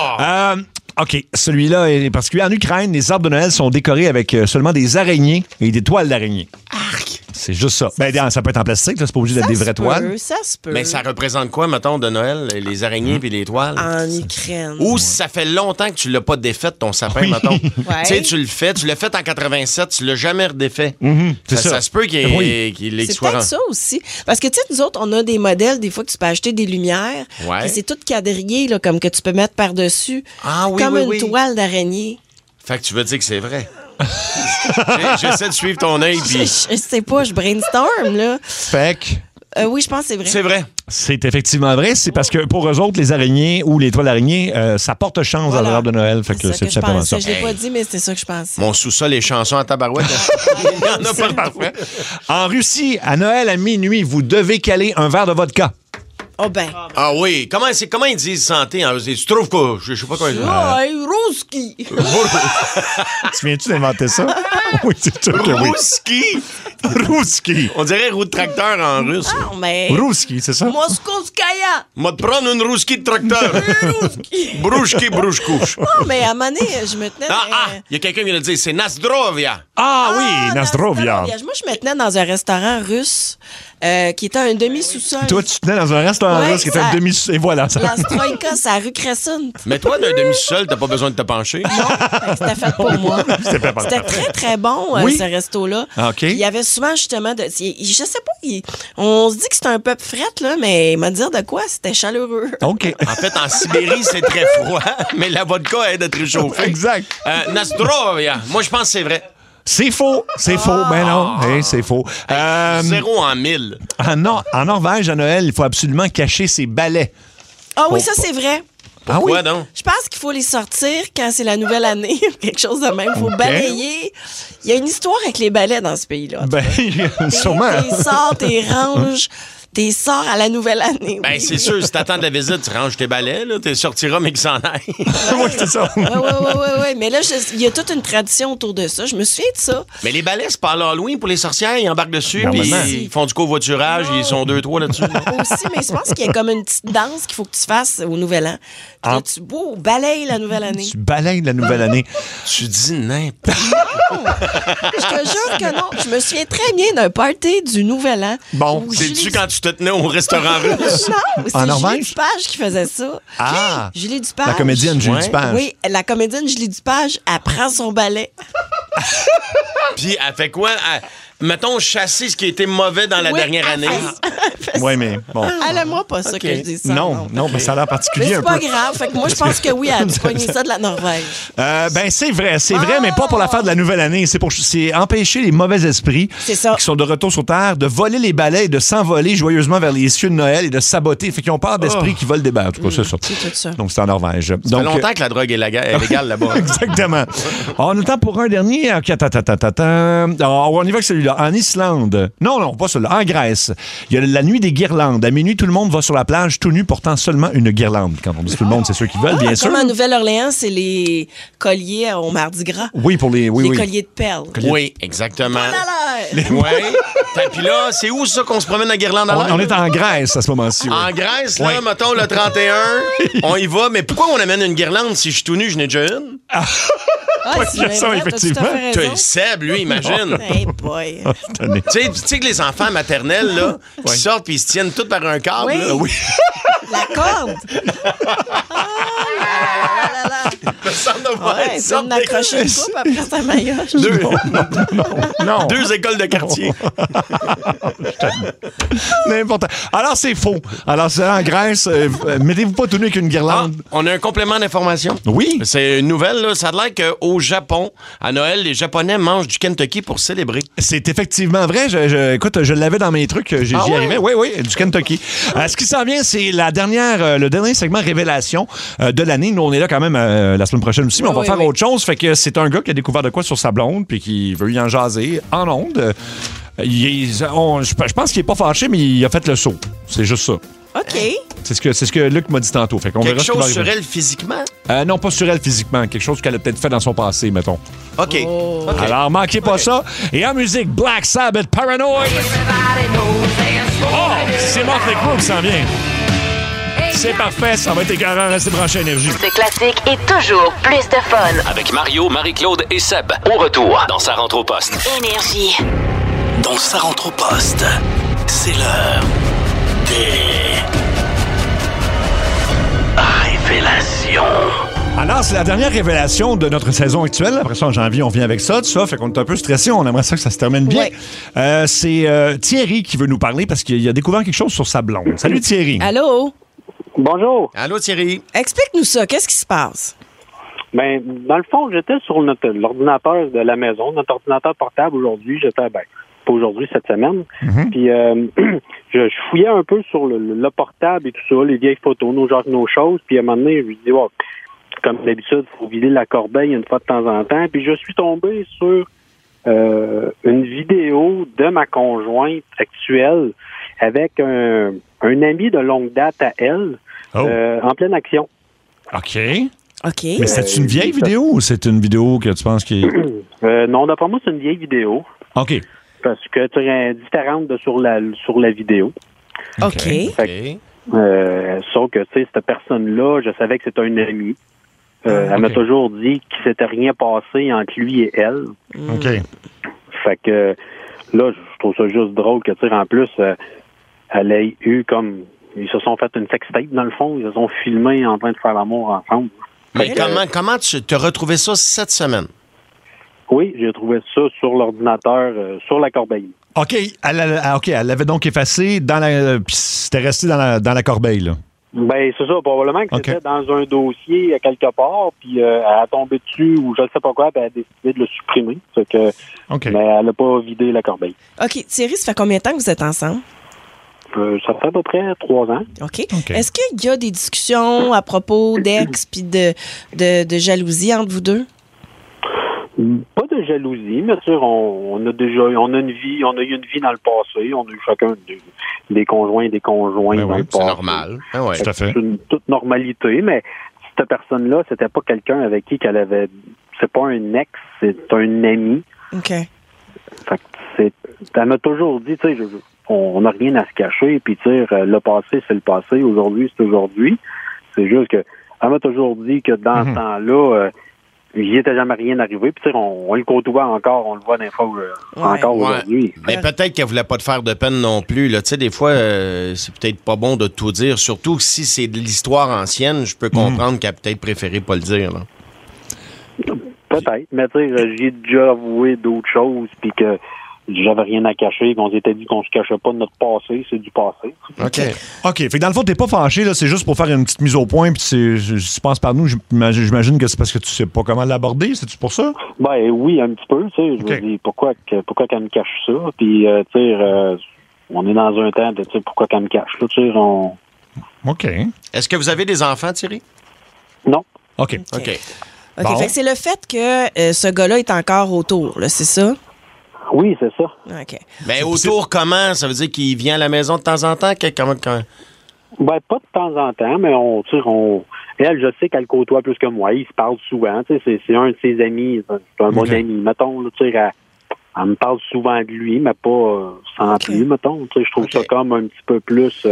OK, celui-là est particulier. En Ukraine, les arbres de Noël sont décorés avec seulement des araignées et des toiles d'araignées. Arc! C'est juste ça. Ben, ça peut être en plastique, là, c'est pas obligé d'être des vraies toiles. Ça se peut. Mais ça représente quoi, mettons, de Noël, les araignées puis les toiles? En Ukraine. Ou si ça fait longtemps que tu l'as pas défait, ton sapin, mettons. Tu sais, tu l'as fait en 87, tu l'as jamais redéfait. Ça se peut qu'il C'est soit peut-être ça aussi. Parce que, tu sais, nous autres, on a des modèles, des fois, que tu peux acheter des lumières. Ouais. Et c'est tout quadrillé, là, comme que tu peux mettre par-dessus. Ah oui, comme oui, une toile d'araignée. Fait que tu veux dire que c'est vrai? J'essaie de suivre ton œil, puis... Je sais pas, je brainstorm, là. Fait que... oui, je pense que c'est vrai. C'est vrai. C'est effectivement vrai. C'est parce que pour eux autres, les araignées ou les toiles d'araignée, ça porte chance dans l'arbre de Noël. Fait que c'est tout simplement ça. Je l'ai pas dit, mais c'est ça que je pensais. Mon sous-sol, les chansons à tabarouette. Il y en a pas parfait. En Russie, à Noël à minuit, vous devez caler un verre de vodka. Oh ben. Ah oui. Comment ils disent santé en Russie? Tu trouves quoi? Je sais pas quoi. Rouski. Tu viens-tu d'inventer ça? Oui, c'est sûr que oui. Rouski. On dirait roue de tracteur en russe. Non, mais... Rouski, c'est ça? Moskovskaya. M'a te prendre une rouski de tracteur. Brouchki, brouchkouche. Non, mais à un moment donné, je me tenais... Il y a quelqu'un qui vient de dire, c'est Nasdrovia. Ah oui, Nasdrovia. Moi, je me tenais dans un restaurant russe qui était un demi-sous-sol. Toi, tu tenais dans un restaurant russe qui était un demi-sous-sol. Et voilà. Ça. La Stroïka, c'est à rue Crescent. Mais toi, d'un demi-sous-sol, t'as pas besoin de te pencher. Non, c'était fait pour moi. C'était très, très bon, ce resto-là. OK. Il y avait souvent, justement, je sais pas, on se dit que c'était un peu frette, là, mais m'a dire de quoi, c'était chaleureux. OK. En fait, en Sibérie, c'est très froid, mais la vodka aide à te réchauffer. Exact. Nasdrovia. Moi, je pense que c'est vrai. C'est faux. C'est faux. Ben non, c'est faux. 0 en 1000. En Norvège, à Noël, il faut absolument cacher ses balais. Ah oui, ça, c'est vrai. Pourquoi donc? Je pense qu'il faut les sortir quand c'est la nouvelle année, quelque chose de même. Il faut balayer. Il y a une histoire avec les balais dans ce pays-là. Ben, sûrement. T'es sors, t'es ranges. T'es sors à la nouvelle année. Ben, c'est sûr, si t'attends de la visite, tu ranges tes balais, là, t'es sortiras, mais qu'ils s'en aillent. Oui, c'est ça. Oui. Mais là, il y a toute une tradition autour de ça. Je me souviens de ça. Mais les balais, c'est pas l'Halloween pour les sorcières. Ils embarquent dessus, puis ils font du covoiturage, ils sont 2-3 là-dessus. Aussi, mais je pense qu'il y a comme une petite danse qu'il faut que tu fasses au Nouvel An. Puis là, tu balayes la nouvelle année. Tu balayes la nouvelle année. Tu dis n'importe quoi. Je te jure que non. Je me souviens très bien d'un party du Nouvel An. Bon, c'est-tu quand tu te tenais au restaurant russe? Non, c'est Julie Dupage qui faisait ça. Ah! Julie Dupage. La comédienne Julie Dupage. Oui, la comédienne Julie Dupage, elle prend son balai. Puis elle fait quoi? Mettons, chasser ce qui a été mauvais dans la dernière année. Oui, mais bon. Elle aime pas ça que je dis ça. Non, mais ça a l'air particulier mais un peu. C'est pas grave. Fait que moi, je pense que oui, elle a dû pogner ça de la Norvège. Ben, c'est vrai, mais pas pour l'affaire de la nouvelle année. C'est empêcher les mauvais esprits qui sont de retour sur Terre de voler les balais et de s'envoler joyeusement vers les cieux de Noël et de saboter. Fait qu'ils ont peur d'esprits qui volent des balles. En tout cas, c'est ça. C'est tout ça. Donc, c'est en Norvège. Ça fait longtemps que la drogue est légale là-bas. Exactement. On a le temps pour un dernier. On y va avec celui-là. En Islande. Non, pas celui-là. En Grèce, il y a la nuit des guirlandes. À minuit, tout le monde va sur la plage tout nu portant seulement une guirlande. Quand on dit tout le monde, c'est ceux qui veulent, bien sûr. Comme à Nouvelle-Orléans, c'est les colliers au Mardi Gras. Oui, pour les colliers de perles. Oui, exactement. Oui. Puis là, c'est où ça qu'on se promène la guirlande à l'air? On est en Grèce à ce moment-ci. En Grèce, là, mettons le 31, on y va. Mais pourquoi on amène une guirlande si je suis tout nu, je n'ai déjà une? C'est ça, effectivement. Tu es Seb, lui, imagine. Hey boy. Tu sais que les enfants maternels, là, qui sortent puis ils se tiennent tous par un câble. Oui. Là, La corde. Ça ouais, c'est une accrocher une coupe après sa maillotche. Non. 2 écoles de quartier. N'importe. Alors, c'est faux. Alors, c'est en Grèce. Mettez-vous pas tout nu avec une guirlande. On a un complément d'information. Oui. C'est une nouvelle, là. Ça a l'air qu'au Japon, à Noël, les Japonais mangent du Kentucky pour célébrer. C'est effectivement vrai. Écoute, je l'avais dans mes trucs. J'y arrivais. Oui, du Kentucky. Ce qui s'en vient, c'est le dernier segment révélation de l'année. Nous, on est là quand même la semaine prochaine aussi, mais on va faire autre chose. Fait que c'est un gars qui a découvert de quoi sur sa blonde puis qui veut y en jaser en ondes. Je pense qu'il est pas fâché, mais il a fait le saut. C'est juste ça. OK. C'est ce que Luc m'a dit tantôt. Fait qu'on Quelque verra chose sur elle physiquement? Non, pas sur elle physiquement. Quelque chose qu'elle a peut-être fait dans son passé, mettons. OK. Alors, manquez pas ça. Et en musique, Black Sabbath, Paranoid. Oh, c'est Motley Crue qui s'en vient. C'est parfait, ça va être écœurant. Restez branchés à Énergie. C'est classique et toujours plus de fun. Avec Mario, Marie-Claude et Seb. Au retour dans Sa rentre au poste. Énergie. Dans Sa rentre au poste, c'est l'heure des révélations. Alors, c'est la dernière révélation de notre saison actuelle. Après ça, en janvier, on vient avec ça, tout ça. Fait qu'on est un peu stressé. On aimerait ça que ça se termine bien. Ouais. C'est Thierry qui veut nous parler parce qu'il a découvert quelque chose sur sa blonde. Salut, Thierry. Allô? Bonjour. Allô, Thierry. Explique-nous ça. Qu'est-ce qui se passe? Ben, dans le fond, j'étais sur l'ordinateur de la maison, notre ordinateur portable aujourd'hui. Pas aujourd'hui, cette semaine. Mm-hmm. Puis, je fouillais un peu sur le portable et tout ça, les vieilles photos, nos choses. Puis, à un moment donné, je me dis, comme d'habitude, il faut vider la corbeille une fois de temps en temps. Puis, je suis tombé sur une vidéo de ma conjointe actuelle avec un ami de longue date à elle, en pleine action. OK. Mais c'est une vieille vidéo ou c'est une vidéo que tu penses qui est... non, d'après moi, c'est une vieille vidéo. OK. Parce que tu es différente sur la vidéo. OK. Sauf que, tu sais, cette personne-là, je savais que c'était un ami. Elle m'a toujours dit qu'il s'était rien passé entre lui et elle. OK. Fait que, là, je trouve ça juste drôle que, tu sais, en plus, elle ait eu comme... Ils se sont fait une sextape, dans le fond. Ils se sont filmés en train de faire l'amour ensemble. Mais comment tu te retrouvais ça cette semaine? Oui, j'ai trouvé ça sur l'ordinateur, sur la corbeille. OK. Elle l'avait donc effacé puis c'était resté dans la corbeille, là. Ben, c'est ça. Probablement que c'était dans un dossier quelque part, puis elle a tombé dessus, ou je ne sais pas quoi, puis elle a décidé de le supprimer. Fait que, mais elle n'a pas vidé la corbeille. OK. Thierry, ça fait combien de temps que vous êtes ensemble? Ça fait à peu près 3 ans. OK. Est-ce qu'il y a des discussions à propos d'ex puis de jalousie entre vous deux? Pas de jalousie, mais on a eu une vie dans le passé. On a eu chacun des conjoints et des conjoints dans le passé. C'est normal. Tout à fait. C'est une toute normalité, mais cette personne-là, c'était pas quelqu'un avec qui qu'elle avait... C'est pas un ex, c'est un ami. OK. Fait que elle m'a toujours dit, tu sais, on n'a rien à se cacher, puis tu sais, le passé, c'est le passé, aujourd'hui, c'est aujourd'hui. C'est juste que elle m'a toujours dit que dans ce temps-là, il n'était jamais rien arrivé, puis tu sais, on le côtoie encore, on le voit des fois encore aujourd'hui. Mais peut-être qu'elle voulait pas te faire de peine non plus, là. Tu sais, des fois, c'est peut-être pas bon de tout dire, surtout si c'est de l'histoire ancienne, je peux comprendre qu'elle a peut-être préféré pas le dire, là. Peut-être, mais tu sais, j'ai déjà avoué d'autres choses, puis que j'avais rien à cacher, qu'on s'était dit qu'on se cachait pas de notre passé, c'est du passé. OK. Fait que dans le fond, t'es pas fâché, là, c'est juste pour faire une petite mise au point, puis je pense par nous, j'imagine que c'est parce que tu sais pas comment l'aborder, c'est-tu pour ça? Ben oui, un petit peu, tu sais, je me dis, pourquoi qu'elle me cache ça, puis tu sais, on est dans un temps de, tu sais, pourquoi qu'elle me cache, là, tu sais, OK. Est-ce que vous avez des enfants, Thierry? Non. OK. Bon. Fait que c'est le fait que ce gars-là est encore autour, là, c'est ça? Oui, c'est ça. OK. Mais autour, comment? Ça veut dire qu'il vient à la maison de temps en temps? Ben, pas de temps en temps, mais elle, je sais qu'elle côtoie plus que moi. Ils se parlent souvent. Tu sais, c'est un de ses amis. C'est un bon ami. Mettons, tu sais, elle me parle souvent de lui, mais pas sans plus, mettons. Tu sais, je trouve ça comme un petit peu plus...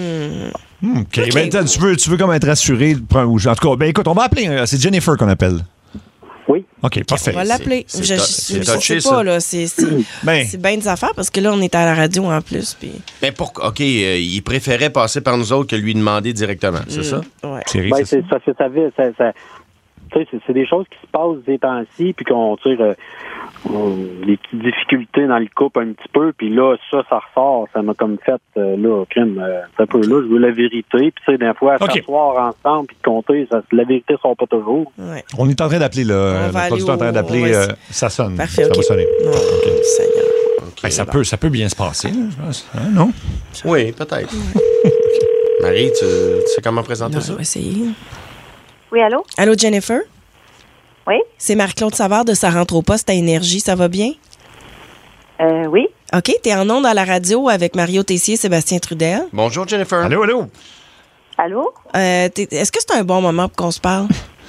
OK. Ben, tu veux comme être rassuré. En tout cas, ben écoute, on va appeler. C'est Jennifer qu'on appelle. Oui. OK, parfait. On va l'appeler. Je sais pas, là. C'est bien des affaires parce que là, on est à la radio en plus. Puis... Mais OK, il préférait passer par nous autres que lui demander directement, c'est ça? Ouais. Ben, c'est ça. sais, c'est des choses qui se passent ces temps-ci, puis qu'on tire des petites difficultés dans le couple un petit peu, puis là, ça ressort. Ça m'a comme fait, là, crime, un peu là, je veux la vérité, puis tu sais, des fois, s'asseoir ensemble, puis de compter, la vérité ne sort pas toujours. Ouais. On est en train d'appeler, le producteur est en train d'appeler, ça sonne. Parfait, ça va sonner. Okay. Ça peut bien se passer, là, je pense. Hein, non? Oui, peut-être. Marie, tu sais comment présenter ça? On va essayer. Oui, allô? Allô, Jennifer? Oui? C'est Marie-Claude Savard de Ça rentre au poste à Énergie. Ça va bien? Oui. OK, t'es en ondes à la radio avec Mario Tessier et Sébastien Trudel. Bonjour, Jennifer. Allô? Allô? Est-ce que c'est un bon moment pour qu'on se parle?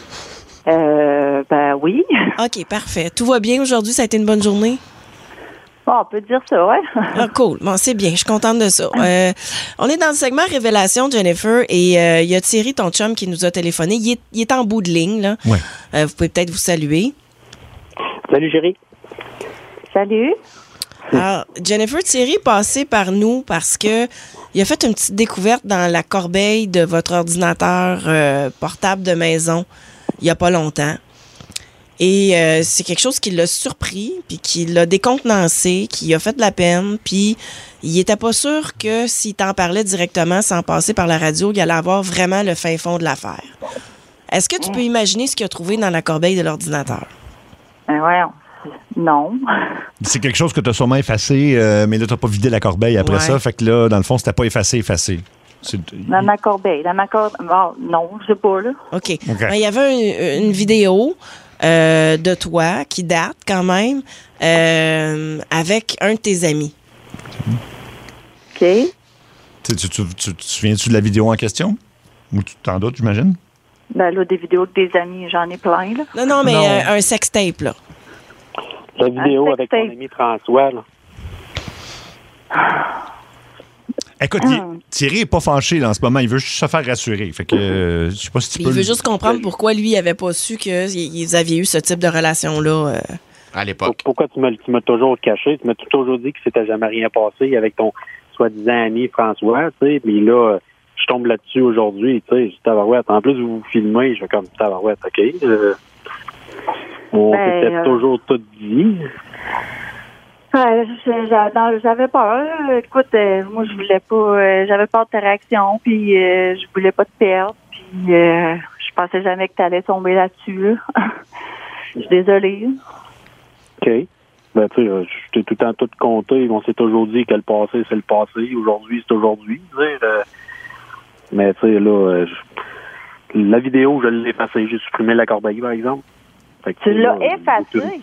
Ben oui. OK, parfait. Tout va bien aujourd'hui? Ça a été une bonne journée? Bon, on peut dire ça, ouais. Ah, cool. Bon, c'est bien. Je suis contente de ça. On est dans le segment Révélation, Jennifer, et il y a Thierry, ton chum, qui nous a téléphoné. Il est en bout de ligne, là. Ouais. Vous pouvez peut-être vous saluer. Salut, chérie. Salut. Alors, Jennifer, Thierry est passé par nous parce que il a fait une petite découverte dans la corbeille de votre ordinateur portable de maison il n'y a pas longtemps. Et c'est quelque chose qui l'a surpris, puis qui l'a décontenancé, qui a fait de la peine, puis il était pas sûr que s'il t'en parlait directement sans passer par la radio, il allait avoir vraiment le fin fond de l'affaire. Est-ce que tu peux imaginer ce qu'il a trouvé dans la corbeille de l'ordinateur? Ouais, non. C'est quelque chose que tu as sûrement effacé, mais là, tu n'as pas vidé la corbeille après ça, fait que là, dans le fond, c'était pas effacé. Dans ma corbeille. Bon, non, je sais pas, là. OK. Ben, il y avait une vidéo de toi qui date quand même avec un de tes amis. OK. Tu te souviens-tu de la vidéo en question? Ou tu t'en doutes, j'imagine? Ben là, des vidéos de des amis, j'en ai plein, là. Non, mais un sextape, là. La vidéo avec ton ami François, là. Écoute, Thierry n'est pas fâché là, en ce moment. Il veut juste se faire rassurer. Fait que, je sais pas si tu peux... Il veut juste comprendre pourquoi lui, il n'avait pas su qu'ils avaient eu ce type de relation-là. À l'époque. Pourquoi tu m'as toujours caché? Tu m'as toujours dit que c'était jamais rien passé avec ton soi-disant ami François, tu sais. Mais là, je tombe là-dessus aujourd'hui, tu sais. Je dis, tabarouette. En plus, vous vous filmez, je fais comme, tabarouette, OK. On s'était toujours tout dit. J'avais peur. Écoute, moi, je voulais pas... j'avais peur de ta réaction, puis je voulais pas te perdre, puis je pensais jamais que tu allais tomber là-dessus, là. Je suis désolée. OK. Ben, tu sais, je t'ai tout le temps tout compté. On s'est toujours dit que le passé, c'est le passé. Aujourd'hui, c'est aujourd'hui. Mais, tu sais, là, la vidéo, je l'ai effacée. J'ai supprimé la corbeille, par exemple. Fait que, tu l'as effacée?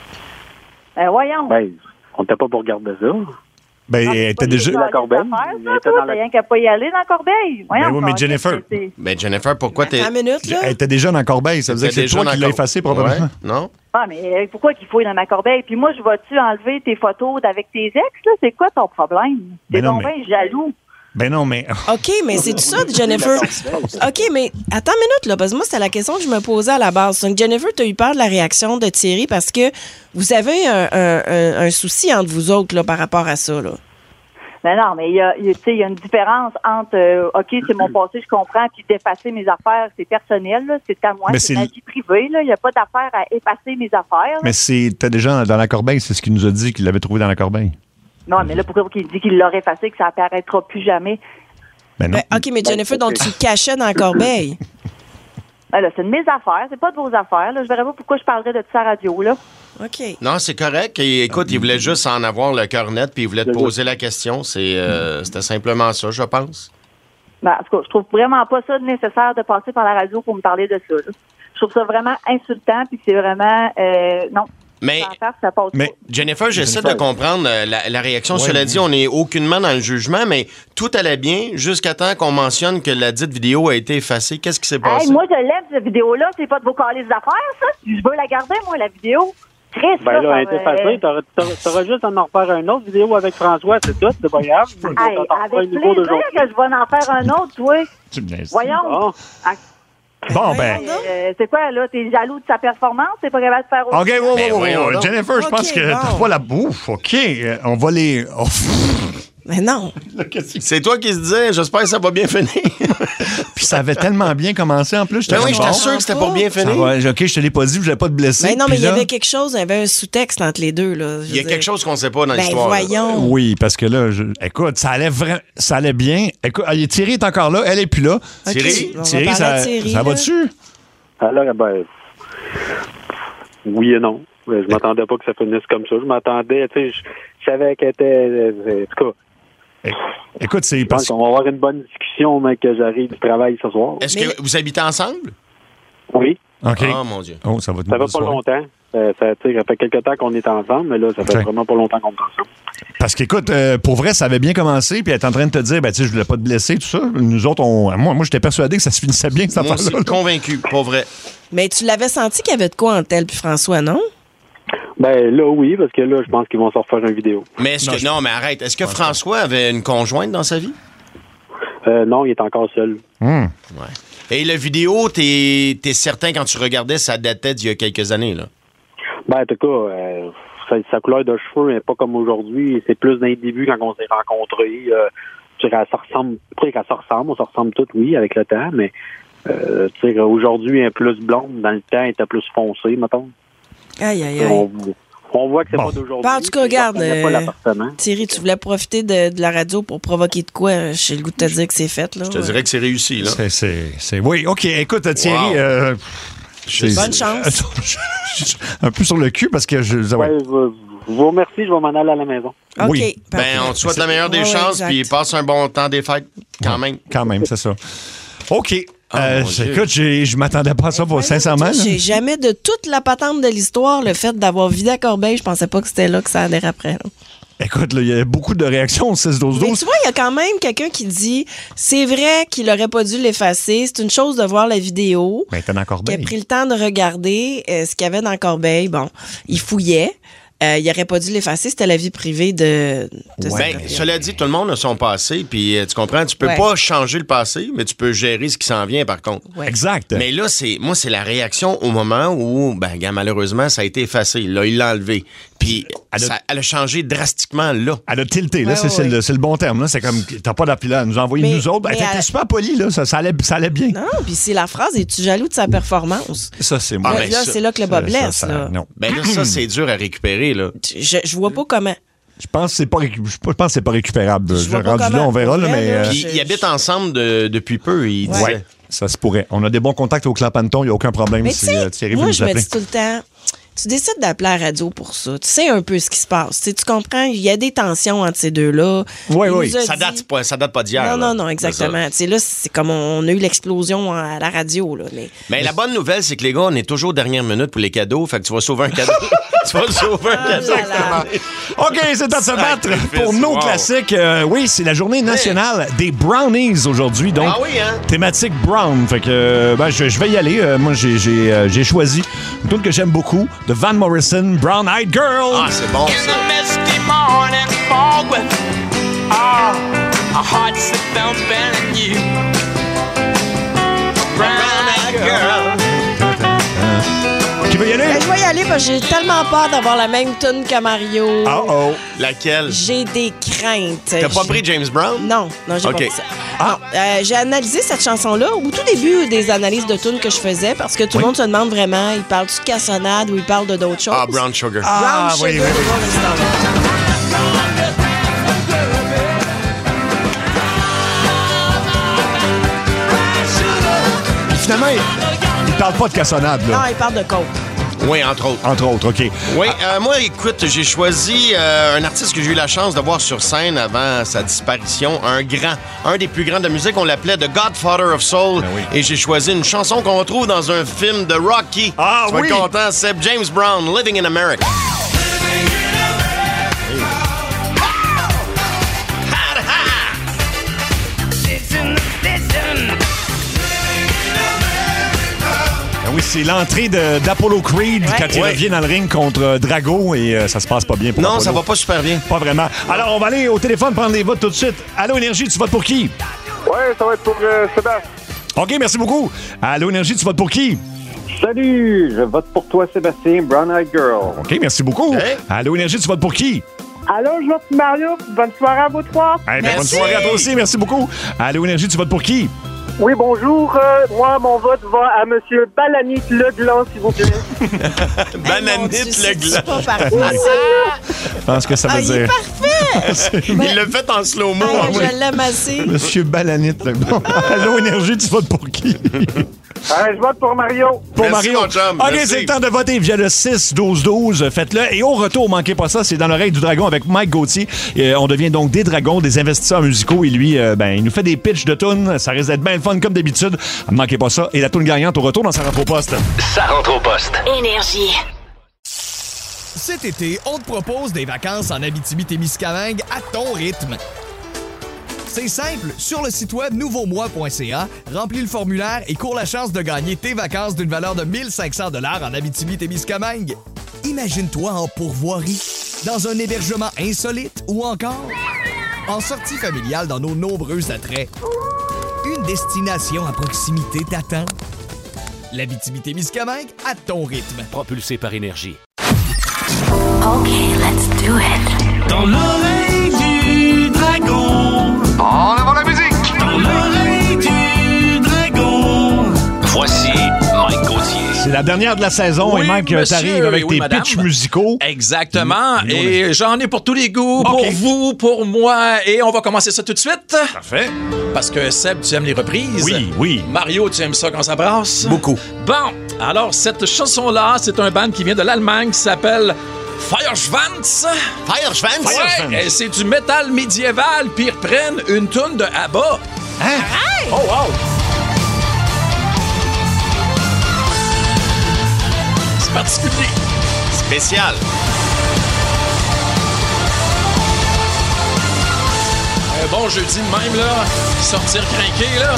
Voyons. Ben, on n'était pas pour regarder ça. Ben, elle était déjà... La corbeille. T'as rien qu'à pas y aller dans la corbeille. Voyons, ben oui, mais Jennifer... Ben, Jennifer, pourquoi t'es... Attends une minute, là. Elle était déjà dans la corbeille. Ça veut dire que c'est toi qui l'as effacé, probablement. Ouais. Non? Ah, mais pourquoi qu'il fouille dans ma corbeille? Puis moi, je vais-tu enlever tes photos avec tes ex, là? C'est quoi ton problème? T'es donc bien jaloux. Ben non, mais... OK, mais c'est tout ça, Jennifer. OK, mais attends une minute, là, parce que moi, c'était la question que je me posais à la base. Donc, Jennifer, tu as eu peur de la réaction de Thierry parce que vous avez un souci entre vous autres, là, par rapport à ça, là. Ben non, mais il y a une différence entre, OK, c'est mon passé, je comprends, puis d'effacer mes affaires, c'est personnel, là, c'est à moi, c'est ma vie privée, là. Il n'y a pas d'affaire à effacer mes affaires, là. Mais t'es déjà dans la corbeille, c'est ce qu'il nous a dit qu'il l'avait trouvé dans la corbeille. Non, mais là, pourquoi il dit qu'il l'aurait effacé, que ça apparaîtra plus jamais? Ben non. OK, mais Jennifer, donc tu le cachais dans la corbeille. Ben là, c'est de mes affaires, c'est pas de vos affaires, là. Je verrais pas pourquoi je parlerais de ça à la radio, là. OK. Non, c'est correct. Et, écoute, il voulait juste en avoir le cœur net, puis il voulait te poser la question. C'était simplement ça, je pense. Ben, en tout cas, je trouve vraiment pas ça nécessaire de passer par la radio pour me parler de ça, là. Je trouve ça vraiment insultant, puis c'est vraiment... non. Mais Jennifer, j'essaie de comprendre la réaction. Ouais, cela dit, on n'est aucunement dans le jugement, mais tout allait bien jusqu'à temps qu'on mentionne que la dite vidéo a été effacée. Qu'est-ce qui s'est passé? Hey, moi, je l'aime, cette vidéo-là. C'est pas de vos calices d'affaires, ça. Je veux la garder, moi, la vidéo. Triste, ben là, elle est effacée. T'auras juste à en refaire une autre vidéo avec François, c'est tout. C'est pas grave. Hey, avec plaisir que je vais en faire un autre, toi. Voyons. Bon, ben. C'est quoi, là? T'es jaloux de sa performance? T'es pas capable de faire autre OK, Jennifer, je pense que t'as pas la bouffe. OK, on va les... Mais non. C'est toi qui se disais, j'espère que ça va bien finir. Puis ça avait tellement bien commencé en plus. Ben oui, j'étais sûr que c'était pour bien finir. OK, je te l'ai pas dit, je voulais pas te blesser. Mais non, mais il y là... avait quelque chose, il y avait un sous-texte entre les deux. Là, il y a quelque chose qu'on sait pas dans l'histoire. Voyons. Oui, parce que là, écoute, ça allait bien. Écoute, Thierry est encore là, elle est plus là. Okay. Thierry, ça va dessus? Alors, oui et non. Je m'attendais pas que ça finisse comme ça. Je m'attendais, tu sais, je savais qu'elle était... En tout cas... Écoute, c'est... Je pense qu'on va avoir une bonne discussion, mais que j'arrive du travail ce soir. Est-ce que vous habitez ensemble? Oui. OK. Oh, mon Dieu. Oh, ça va pas longtemps. Ça fait quelques temps qu'on est ensemble, mais là, ça fait vraiment pas longtemps qu'on est ensemble. Parce qu'écoute, pour vrai, ça avait bien commencé, puis elle est en train de te dire, ben, tu sais, je voulais pas te blesser, tout ça. Nous autres, moi j'étais persuadé que ça se finissait bien, cette affaire-là. Moi aussi, convaincu, pas vrai. Mais tu l'avais senti qu'il y avait de quoi entre elle puis François, non? Ben là, oui, parce que là, je pense qu'ils vont se refaire une vidéo. Mais non, mais arrête. Est-ce que François avait une conjointe dans sa vie? Non, il est encore seul. Ouais. Et la vidéo, t'es certain quand tu regardais, ça datait d'il y a quelques années, là? Ben, en tout cas, sa couleur de cheveux n'est pas comme aujourd'hui. C'est plus dans les débuts quand on s'est rencontrés. Je dirais, ça ressemble, on se ressemble tous, oui, avec le temps, mais tu sais, aujourd'hui, elle est plus blonde. Dans le temps, elle était plus foncée, mettons. Aïe, aïe, aïe. On voit que c'est pas d'aujourd'hui. Ben, en tout cas, regarde, Thierry, tu voulais profiter de la radio pour provoquer de quoi? J'ai le goût de te dire que c'est fait, là. Je te dirais que c'est réussi, là. Oui, OK, écoute, Thierry... Wow. Bonne chance. Un peu sur le cul, parce que je vous remercie, je vais m'en aller à la maison. OK. Oui. Ben, on te souhaite la meilleure des chances, puis passe un bon temps des fêtes, quand même. Quand même, c'est ça. OK. Écoute, je m'attendais pas à ça, sincèrement. J'ai jamais, de toute la patente de l'histoire, le fait d'avoir vidé à Corbeil, je pensais pas que c'était là que ça allait après. Là. Écoute, il y a beaucoup de réactions au 6-12-12. Mais tu vois, il y a quand même quelqu'un qui dit c'est vrai qu'il aurait pas dû l'effacer. C'est une chose de voir la vidéo. Ben, t'es dans Corbeil. Il a pris le temps de regarder ce qu'il y avait dans Corbeil. Bon, il fouillait. Il n'aurait pas dû l'effacer, c'était la vie privée de cela dit, tout le monde a son passé, puis tu comprends, tu peux pas changer le passé, mais tu peux gérer ce qui s'en vient, par contre. Ouais. Exact. Mais là, c'est la réaction au moment où, malheureusement, ça a été effacé. Là, il l'a enlevé. Puis, elle a changé drastiquement, là. Elle a tilté, là, c'est le bon terme. Là. C'est comme, t'as pas d'appui là, elle nous a envoyé nous autres. Elle était super polie, là, ça allait bien. Non, puis c'est la phrase, es-tu jaloux de sa perperformance? Ça, c'est moi. C'est là que le bas blesse, là. Non. Ben là, ça, c'est dur à récupérer, là. Je vois pas comment. Je pense que c'est pas récupérable. Rendu là, on verra. Là, mais puis ils habitent ensemble depuis peu, il disait. Ouais, ça se pourrait. On a des bons contacts au Clapanton, il n'y a aucun problème. Mais si moi, Thierry veut nous je me appeler. dis tout le temps, tu décides d'appeler à la radio pour ça. Tu sais un peu ce qui se passe. Tu comprends, il y a des tensions entre ces deux-là. Oui. Ça date pas d'hier. Non, exactement. Tu sais, là, c'est comme on a eu l'explosion à la radio. Là, mais la bonne nouvelle, c'est que les gars, on est toujours dernière minute pour les cadeaux. Fait que tu vas sauver un cadeau. Tu vas sauver un cadeau. OK, c'est temps de se battre pour nos classiques. Oui, c'est la journée nationale des brownies aujourd'hui. Donc, thématique brown. Fait que je vais y aller. Moi, j'ai choisi une tune que j'aime beaucoup de Van Morrison, Brown Eyed Girl. Ah, c'est bon, ça. Qui veut y aller? Je vais y aller parce que j'ai tellement peur d'avoir la même tune que Mario. Oh. Laquelle? J'ai des craintes. T'as pas pris James Brown? Non, j'ai pas pris ça. J'ai analysé cette chanson-là au tout début des analyses de tunes que je faisais parce que tout le monde se demande vraiment, il parle-tu de cassonade ou il parle de d'autres choses? Ah, Brown Sugar. Brown Sugar. Oui. Finalement, il parle pas de cassonade, là. Non, il parle de coke. Oui, entre autres. Entre autres, OK. Oui, moi, écoute, j'ai choisi un artiste que j'ai eu la chance de voir sur scène avant sa disparition. Un des plus grands de la musique. On l'appelait The Godfather of Soul. Et j'ai choisi une chanson qu'on retrouve dans un film de Rocky. Ah, tu vas être content, c'est James Brown, Living in America. Oui, c'est l'entrée d'Apollo Creed quand il revient dans le ring contre Drago et ça se passe pas bien pour Non, Apollo. ça va pas super bien. Pas vraiment. Alors, on va aller au téléphone prendre les votes tout de suite. Allô, Énergie, tu votes pour qui? Ouais, ça va être pour Sébastien. OK, merci beaucoup. Allô, Énergie, tu votes pour qui? Salut, je vote pour toi, Sébastien, Brown Eyed Girl. OK, merci beaucoup. Hey. Allô, Énergie, tu votes pour qui? Allô, je vote pour Mario. Bonne soirée à vous trois. Bonne soirée à toi aussi, merci beaucoup. Allô, Énergie, tu votes pour qui? Oui, bonjour. Moi, mon vote va à Monsieur Balanit Legland, s'il vous plaît. Bananite Legland. Je pense que ça veut dire. Il est parfait! Il l'a fait en slow-mo. Je l'aime assez. Monsieur Balanit Legland. Allô, Énergie, tu votes pour qui? Je vote pour Mario. Pour Merci, Mario. mon chum. OK, Merci. c'est le temps de voter via le 6-12-12. Faites-le. Et au retour, manquez pas ça, c'est dans l'oreille du dragon avec Mike Gauthier. On devient donc des dragons, des investisseurs musicaux. Et lui, il nous fait des pitchs de tunes. Ça risque d'être bien le fun comme d'habitude. Manquez pas ça. Et la tune gagnante au retour dans Ça rentre au poste. Ça rentre au poste. Énergie. Cet été, on te propose des vacances en Abitibi-Témiscamingue à ton rythme. C'est simple, sur le site web nouveaumois.ca, remplis le formulaire et cours la chance de gagner tes vacances d'une valeur de 1 500 $ en Abitibi-Témiscamingue. Imagine-toi en pourvoirie, dans un hébergement insolite ou encore en sortie familiale dans nos nombreux attraits. Une destination à proximité t'attend. L'Abitibi-Témiscamingue à ton rythme. Propulsé par Énergie. OK, let's do it. Dans l'oreille du dragon. En avant la musique. Dans l'oreille du dragon. Voici Mike Gauthier. C'est la dernière de la saison. Oui, et Mike, monsieur, t'arrives avec oui, tes madame. pitchs musicaux. Exactement. Et j'en ai pour tous les goûts. Pour vous, pour moi. Et on va commencer ça tout de suite. Parfait. Parce que Seb, tu aimes les reprises. Oui, oui. Mario, tu aimes ça quand ça brasse? Beaucoup. Bon, alors cette chanson-là, c'est un band qui vient de l'Allemagne qui s'appelle Feuerschwanz. Feuerschwanz? Ouais, et c'est du métal médiéval, puis ils reprennent une toune de ABBA. Hein? Oh, wow! C'est particulier. Spécial. Un bon jeudi de même, là. Sortir craqué, là.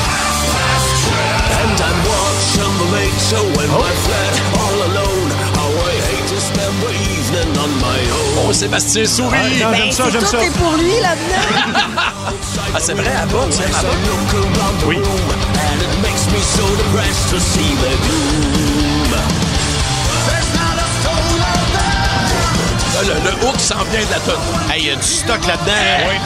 And I'm watching the lake show in my flat all alone. How I hate to spend the evening on my own. Oh, Sébastien Souris! Ah, non, j'aime ça, j'aime ça. Tout est pour lui là-dedans. Ah, c'est vrai, ABBA, tu aimes ABBA? Oui. And it makes me so depressed to see the gloom. There's not a soul out there. Là, le hook s'en vient de la tonne. Hey, il y a du stock là-dedans. Oui.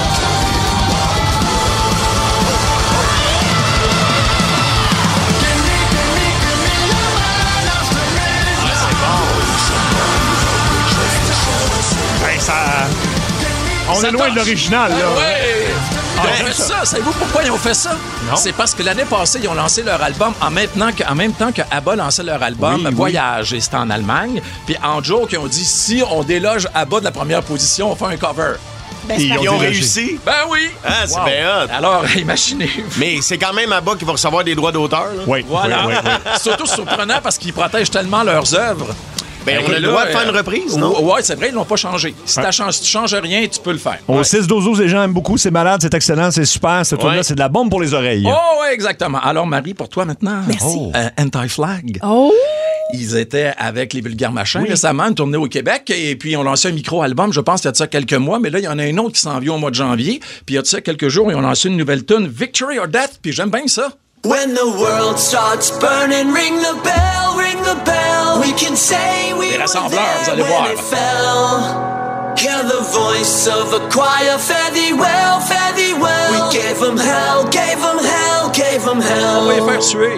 On est loin de l'original, là. Ouais. Ils ont fait ça. Savez-vous pourquoi ils ont fait ça? Non. C'est parce que l'année passée, ils ont lancé leur album en même temps que ABBA lançait leur album Voyage. Et c'était en Allemagne. Puis en joke, ils ont dit, si on déloge ABBA de la première position, on fait un cover. Ben, Ils ont réussi? Ben oui! Ah, c'est Wow. bien hot. Alors, imaginez. Mais c'est quand même ABBA qui va recevoir des droits d'auteur. Là. Oui, Voilà. oui, oui, oui. Surtout surprenant parce qu'ils protègent tellement leurs œuvres. Ben, on a le droit de faire une reprise, non? Oui, c'est vrai, ils l'ont pas changé. Si tu changes rien, tu peux le faire. Au 6-12-12, les gens aiment beaucoup. C'est malade, c'est excellent, c'est super. Cette tune-là, c'est de la bombe pour les oreilles. Oh, ouais, exactement. Alors, Marie, pour toi maintenant. Merci. Anti-Flag. Oh! Ils étaient avec les Vulgaires Machins récemment, une tournée au Québec, et puis ils ont lancé un micro-album, je pense, il y a de ça quelques mois, mais là, il y en a un autre qui s'en vient au mois de janvier, puis il y a de ça quelques jours, ils ont lancé une nouvelle tune, Victory or Death, puis j'aime bien ça. When the world starts burning, ring the bell, ring the bell. We can say we Les were rassembleurs, vous there allez when voir. it fell. Hear the voice of a choir, fare thee well, fare thee well. We gave them hell, gave them hell, gave them hell. On va les faire tuer.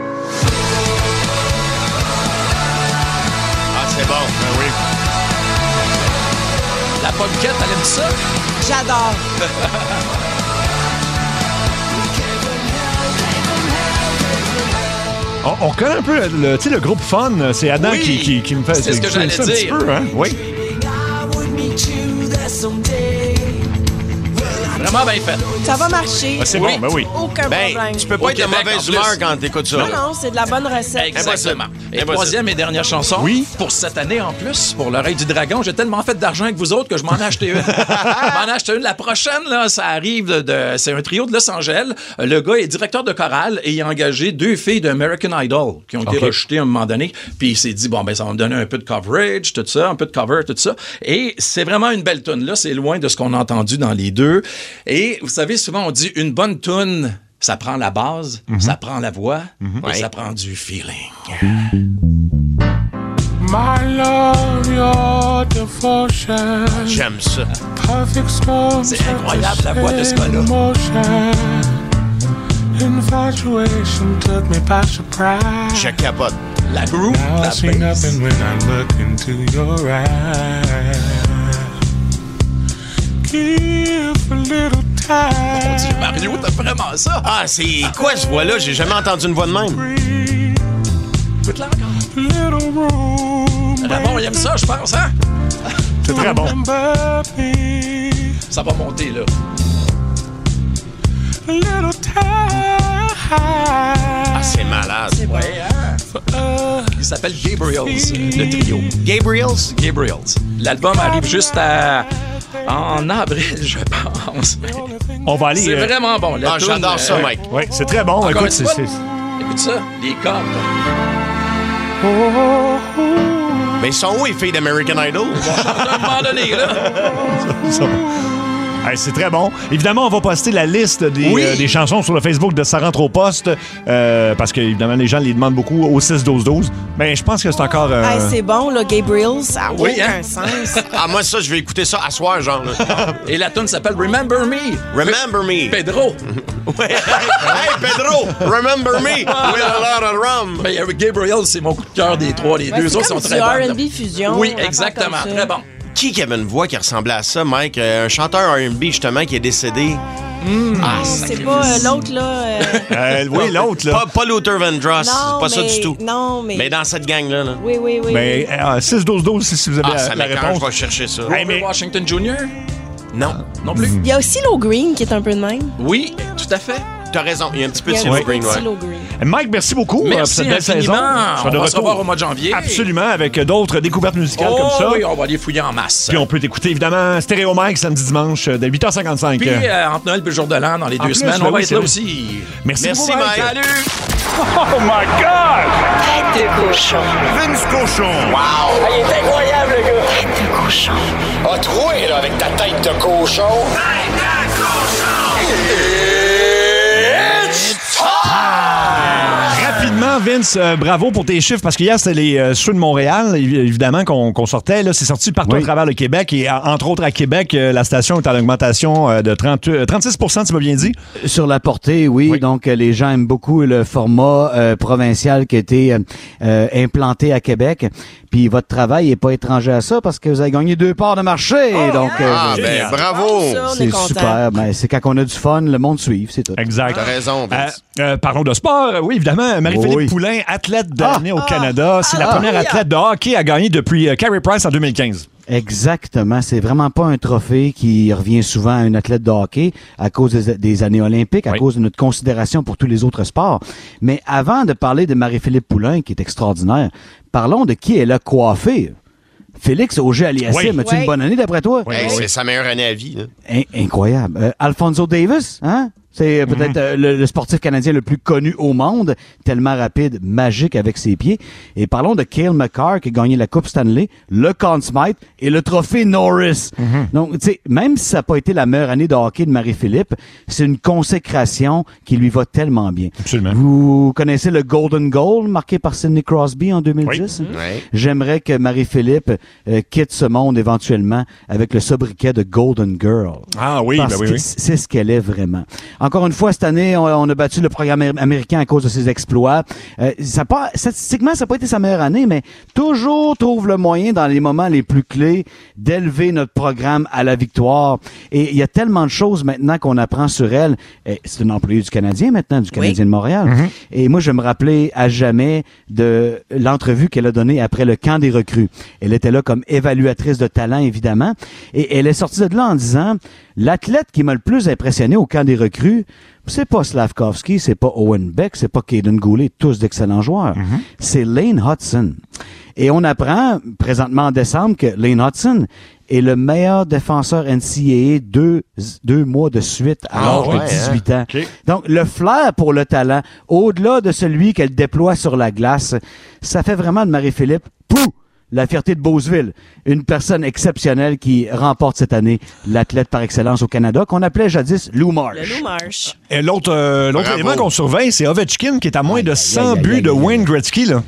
Ah, c'est bon. Ben oui. La Pocket, elle aime ça? J'adore. On connaît un peu le groupe Fun. C'est Adam Oui. qui me fait C'est ce que j'allais ça un petit dire. peu, hein? Oui. I would meet you there someday. Vraiment bien fait. Ça va marcher. Ah, c'est bon, ben oui. Aucun problème. Tu peux pas être de Québec, mauvaise en plus. humeur quand t'écoutes ça. Non, là. non, c'est de la bonne recette. Exactement. Et Impossible. troisième et dernière chanson. Oui. Pour cette année en plus, pour l'oreille du dragon, j'ai tellement fait d'argent avec vous autres que je m'en ai acheté une. Je m'en ai acheté une. La prochaine, là, ça arrive c'est un trio de Los Angeles. Le gars est directeur de chorale et il a engagé 2 filles d'American Idol qui ont été rejetées à un moment donné. Puis il s'est dit, bon, ben, ça va me donner un peu de coverage, tout ça, un peu de cover, tout ça. Et c'est vraiment une belle tune. Là, c'est loin de ce qu'on a entendu dans les deux. Et vous savez, souvent, on dit une bonne tune, ça prend la base, ça prend la voix, et ça prend du feeling. My love, your devotion. J'aime ça. Perfect storm. C'est incroyable, la voix de ce gars-là. Infatuation took me by surprise. Je capote. La groove, Now la I see nothing when I look into your eyes. Give a little time. Mario, t'as vraiment ça? Ah, c'est quoi ce voix-là? J'ai jamais entendu une voix de même. Écoute-la encore. Ramon, il aime ça, je pense, hein? C'est très bon. Ça va monter, là. Ah, c'est malade. C'est bon. Ouais, hein? Il s'appelle Gabriels, le trio. Gabriels? L'album arrive juste en avril, je pense. On va aller... C'est vraiment bon. Ah, j'adore ça, Mike. Oui, c'est très bon. Écoute, Écoute ça, les cordes. Mais ils sont où, les filles d'American Idol? À un moment donné, là. Hey, c'est très bon. Évidemment, on va poster la liste des chansons sur le Facebook de Ça rentre au poste parce que, évidemment, les gens les demandent beaucoup au 6-12-12. Mais je pense que c'est encore... Hey, c'est bon, là, Gabriel, ça n'a aucun sens. Ah, moi, ça, je vais écouter ça à soir, genre. Et la tune s'appelle Remember Me. Remember Me. Pedro. Ouais. Hey, Pedro, Remember Me with a lot of rum. Mais Gabriel, c'est mon coup de cœur des trois. Les deux autres sont très bons. C'est R&B fusion. Oui, exactement. Très bon. Qui avait une voix qui ressemblait à ça, Mike? Un chanteur R&B, justement, qui est décédé. Ah, c'est pas l'autre, là. Oui, l'autre, là. Pas Luther Vandross, c'est pas ça du tout. Non, mais... Mais dans cette gang-là. Là. Oui. Mais 6-12-12, si vous avez ça la réponse. Je vais chercher ça. Hey, Washington Jr.? Non. Non plus. Il y a aussi Low Green qui est un peu de même. Oui, tout à fait. T'as raison, il y a un petit peu de Silo Green. Mike, merci beaucoup pour cette belle saison. On va se revoir au mois de janvier. Absolument, avec d'autres découvertes musicales comme ça. Oui, on va aller fouiller en masse. Puis on peut t'écouter, évidemment, Stéréo Mike, samedi, dimanche, dès 8h55. Puis entre Noël et le jour de l'an, dans les 2 semaines, on va être là aussi. Merci Mike. Salut! Oh my God! Tête de cochon. Vince Cochon. Wow! Il est incroyable, le gars! Tête de cochon. A troué, là, avec ta tête de cochon. Tête de cochon! Rapidement, Vince, bravo pour tes chiffres, parce qu'hier, c'était ceux de Montréal, évidemment, qu'on sortait. Là, c'est sorti partout à travers le Québec, et entre autres à Québec, la station est en augmentation de 36 tu m'as bien dit? Sur la portée, oui. Donc, les gens aiment beaucoup le format provincial qui a été implanté à Québec. Puis votre travail n'est pas étranger à ça parce que vous avez gagné 2 parts de marché. Donc, bravo! C'est super. Ben, c'est quand on a du fun, le monde suit, c'est tout. Exact. T'as raison, Vince. Parlons de sport. Oui, évidemment. Marie-Philippe Poulain, athlète de l'année au Canada. C'est la première athlète de hockey à gagner depuis Carey Price en 2015. Exactement. C'est vraiment pas un trophée qui revient souvent à un athlète de hockey à cause des années olympiques, à cause de notre considération pour tous les autres sports. Mais avant de parler de Marie-Philippe Poulain, qui est extraordinaire, parlons de qui elle a coiffé. Félix Auger-Aliassime, as-tu une bonne année d'après toi? C'est sa meilleure année à vie. Là. Incroyable. Alphonso Davis, hein? C'est peut-être le sportif canadien le plus connu au monde, tellement rapide, magique avec ses pieds. Et parlons de Cale Makar qui a gagné la Coupe Stanley, le Conn Smythe et le trophée Norris. Donc, tu sais, même si ça n'a pas été la meilleure année de hockey de Marie-Philippe, c'est une consécration qui lui va tellement bien. Absolument. Vous connaissez le Golden Goal marqué par Sidney Crosby en 2010? Oui. J'aimerais que Marie-Philippe quitte ce monde éventuellement avec le sobriquet de Golden Girl. Ah oui, parce que c'est ce qu'elle est vraiment. Encore une fois, cette année, on a battu le programme américain à cause de ses exploits. Statistiquement, ça n'a pas été sa meilleure année, mais toujours trouve le moyen, dans les moments les plus clés, d'élever notre programme à la victoire. Et il y a tellement de choses maintenant qu'on apprend sur elle. C'est une employée du Canadien maintenant, du Canadien de Montréal. Et moi, je vais me rappeler à jamais de l'entrevue qu'elle a donnée après le camp des recrues. Elle était là comme évaluatrice de talent, évidemment. Et elle est sortie de là en disant... L'athlète qui m'a le plus impressionné au camp des recrues, c'est pas Slavkovski, c'est pas Owen Beck, c'est pas Caden Goulet, tous d'excellents joueurs. C'est Lane Hudson. Et on apprend, présentement en décembre, que Lane Hudson est le meilleur défenseur NCAA deux mois de suite à l'âge de 18 ans. Okay. Donc, le flair pour le talent, au-delà de celui qu'elle déploie sur la glace, ça fait vraiment de Marie-Philippe, la fierté de Beauceville, une personne exceptionnelle qui remporte cette année l'athlète par excellence au Canada, qu'on appelait jadis Lou Marsh. Le Lou Marsh. Et l'autre élément qu'on surveille, c'est Ovechkin, qui est à moins de 100 buts de Wayne Gretzky. Là.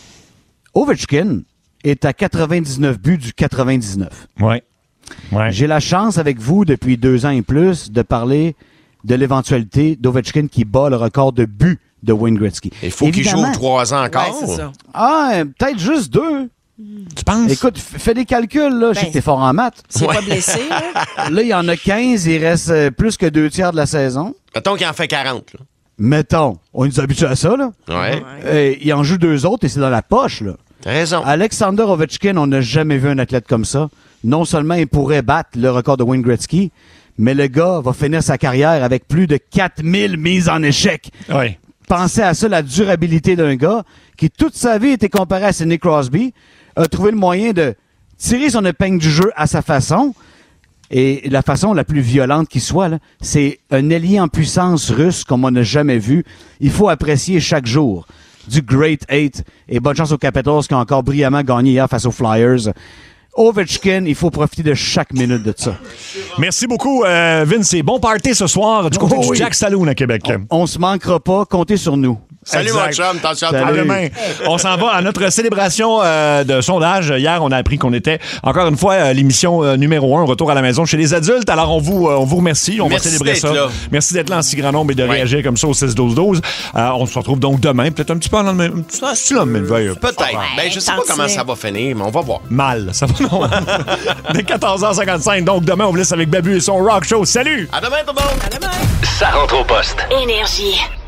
Ovechkin est à 99 buts du 99. Ouais. J'ai la chance avec vous, depuis 2 ans et plus, de parler de l'éventualité d'Ovechkin qui bat le record de buts de Wayne Gretzky. Il faut qu'il joue 3 ans encore. Ouais, c'est ça. Peut-être juste 2. Tu penses? Écoute, fais des calculs, là. Je sais que t'es fort en maths. C'est pas blessé, là. Là, il y en a 15. Il reste plus que 2 tiers de la saison. Mettons qu'il en fait 40, là. Mettons. On nous habitue à ça, là. Ouais. Il en joue 2 autres et c'est dans la poche, là. T'as raison. Alexander Ovechkin, on n'a jamais vu un athlète comme ça. Non seulement il pourrait battre le record de Wayne Gretzky, mais le gars va finir sa carrière avec plus de 4000 mises en échec. Oui. Pensez à ça, la durabilité d'un gars qui, toute sa vie, était comparé à Sidney Crosby, a trouvé le moyen de tirer son épingle du jeu à sa façon. Et la façon la plus violente qui soit, là, c'est un ailier en puissance russe comme on n'a jamais vu. Il faut apprécier chaque jour du Great 8. Et bonne chance aux Capitals qui ont encore brillamment gagné hier face aux Flyers. Ovechkin, il faut profiter de chaque minute de ça. Merci beaucoup, Vince. Et bon party ce soir du côté du Jack Saloon à Québec. On se manquera pas. Comptez sur nous. Salut, mon chum. Attention à À demain. On s'en va à notre célébration de sondage. Hier, on a appris qu'on était, encore une fois, l'émission numéro 1, Retour à la maison chez les adultes. Alors, on vous remercie. On va célébrer ça. Là. Merci d'être là en si grand nombre et de réagir comme ça au 6-12-12. On se retrouve donc demain, peut-être un petit peu en lendemain. Peut-être. Ben, je sais pas comment ça va finir, mais on va voir. Mal. Ça va non. Dès 14h55. Donc, demain, on vous laisse avec Babu et son rock show. Salut! À demain, tout le monde! Ça rentre au poste. Énergie.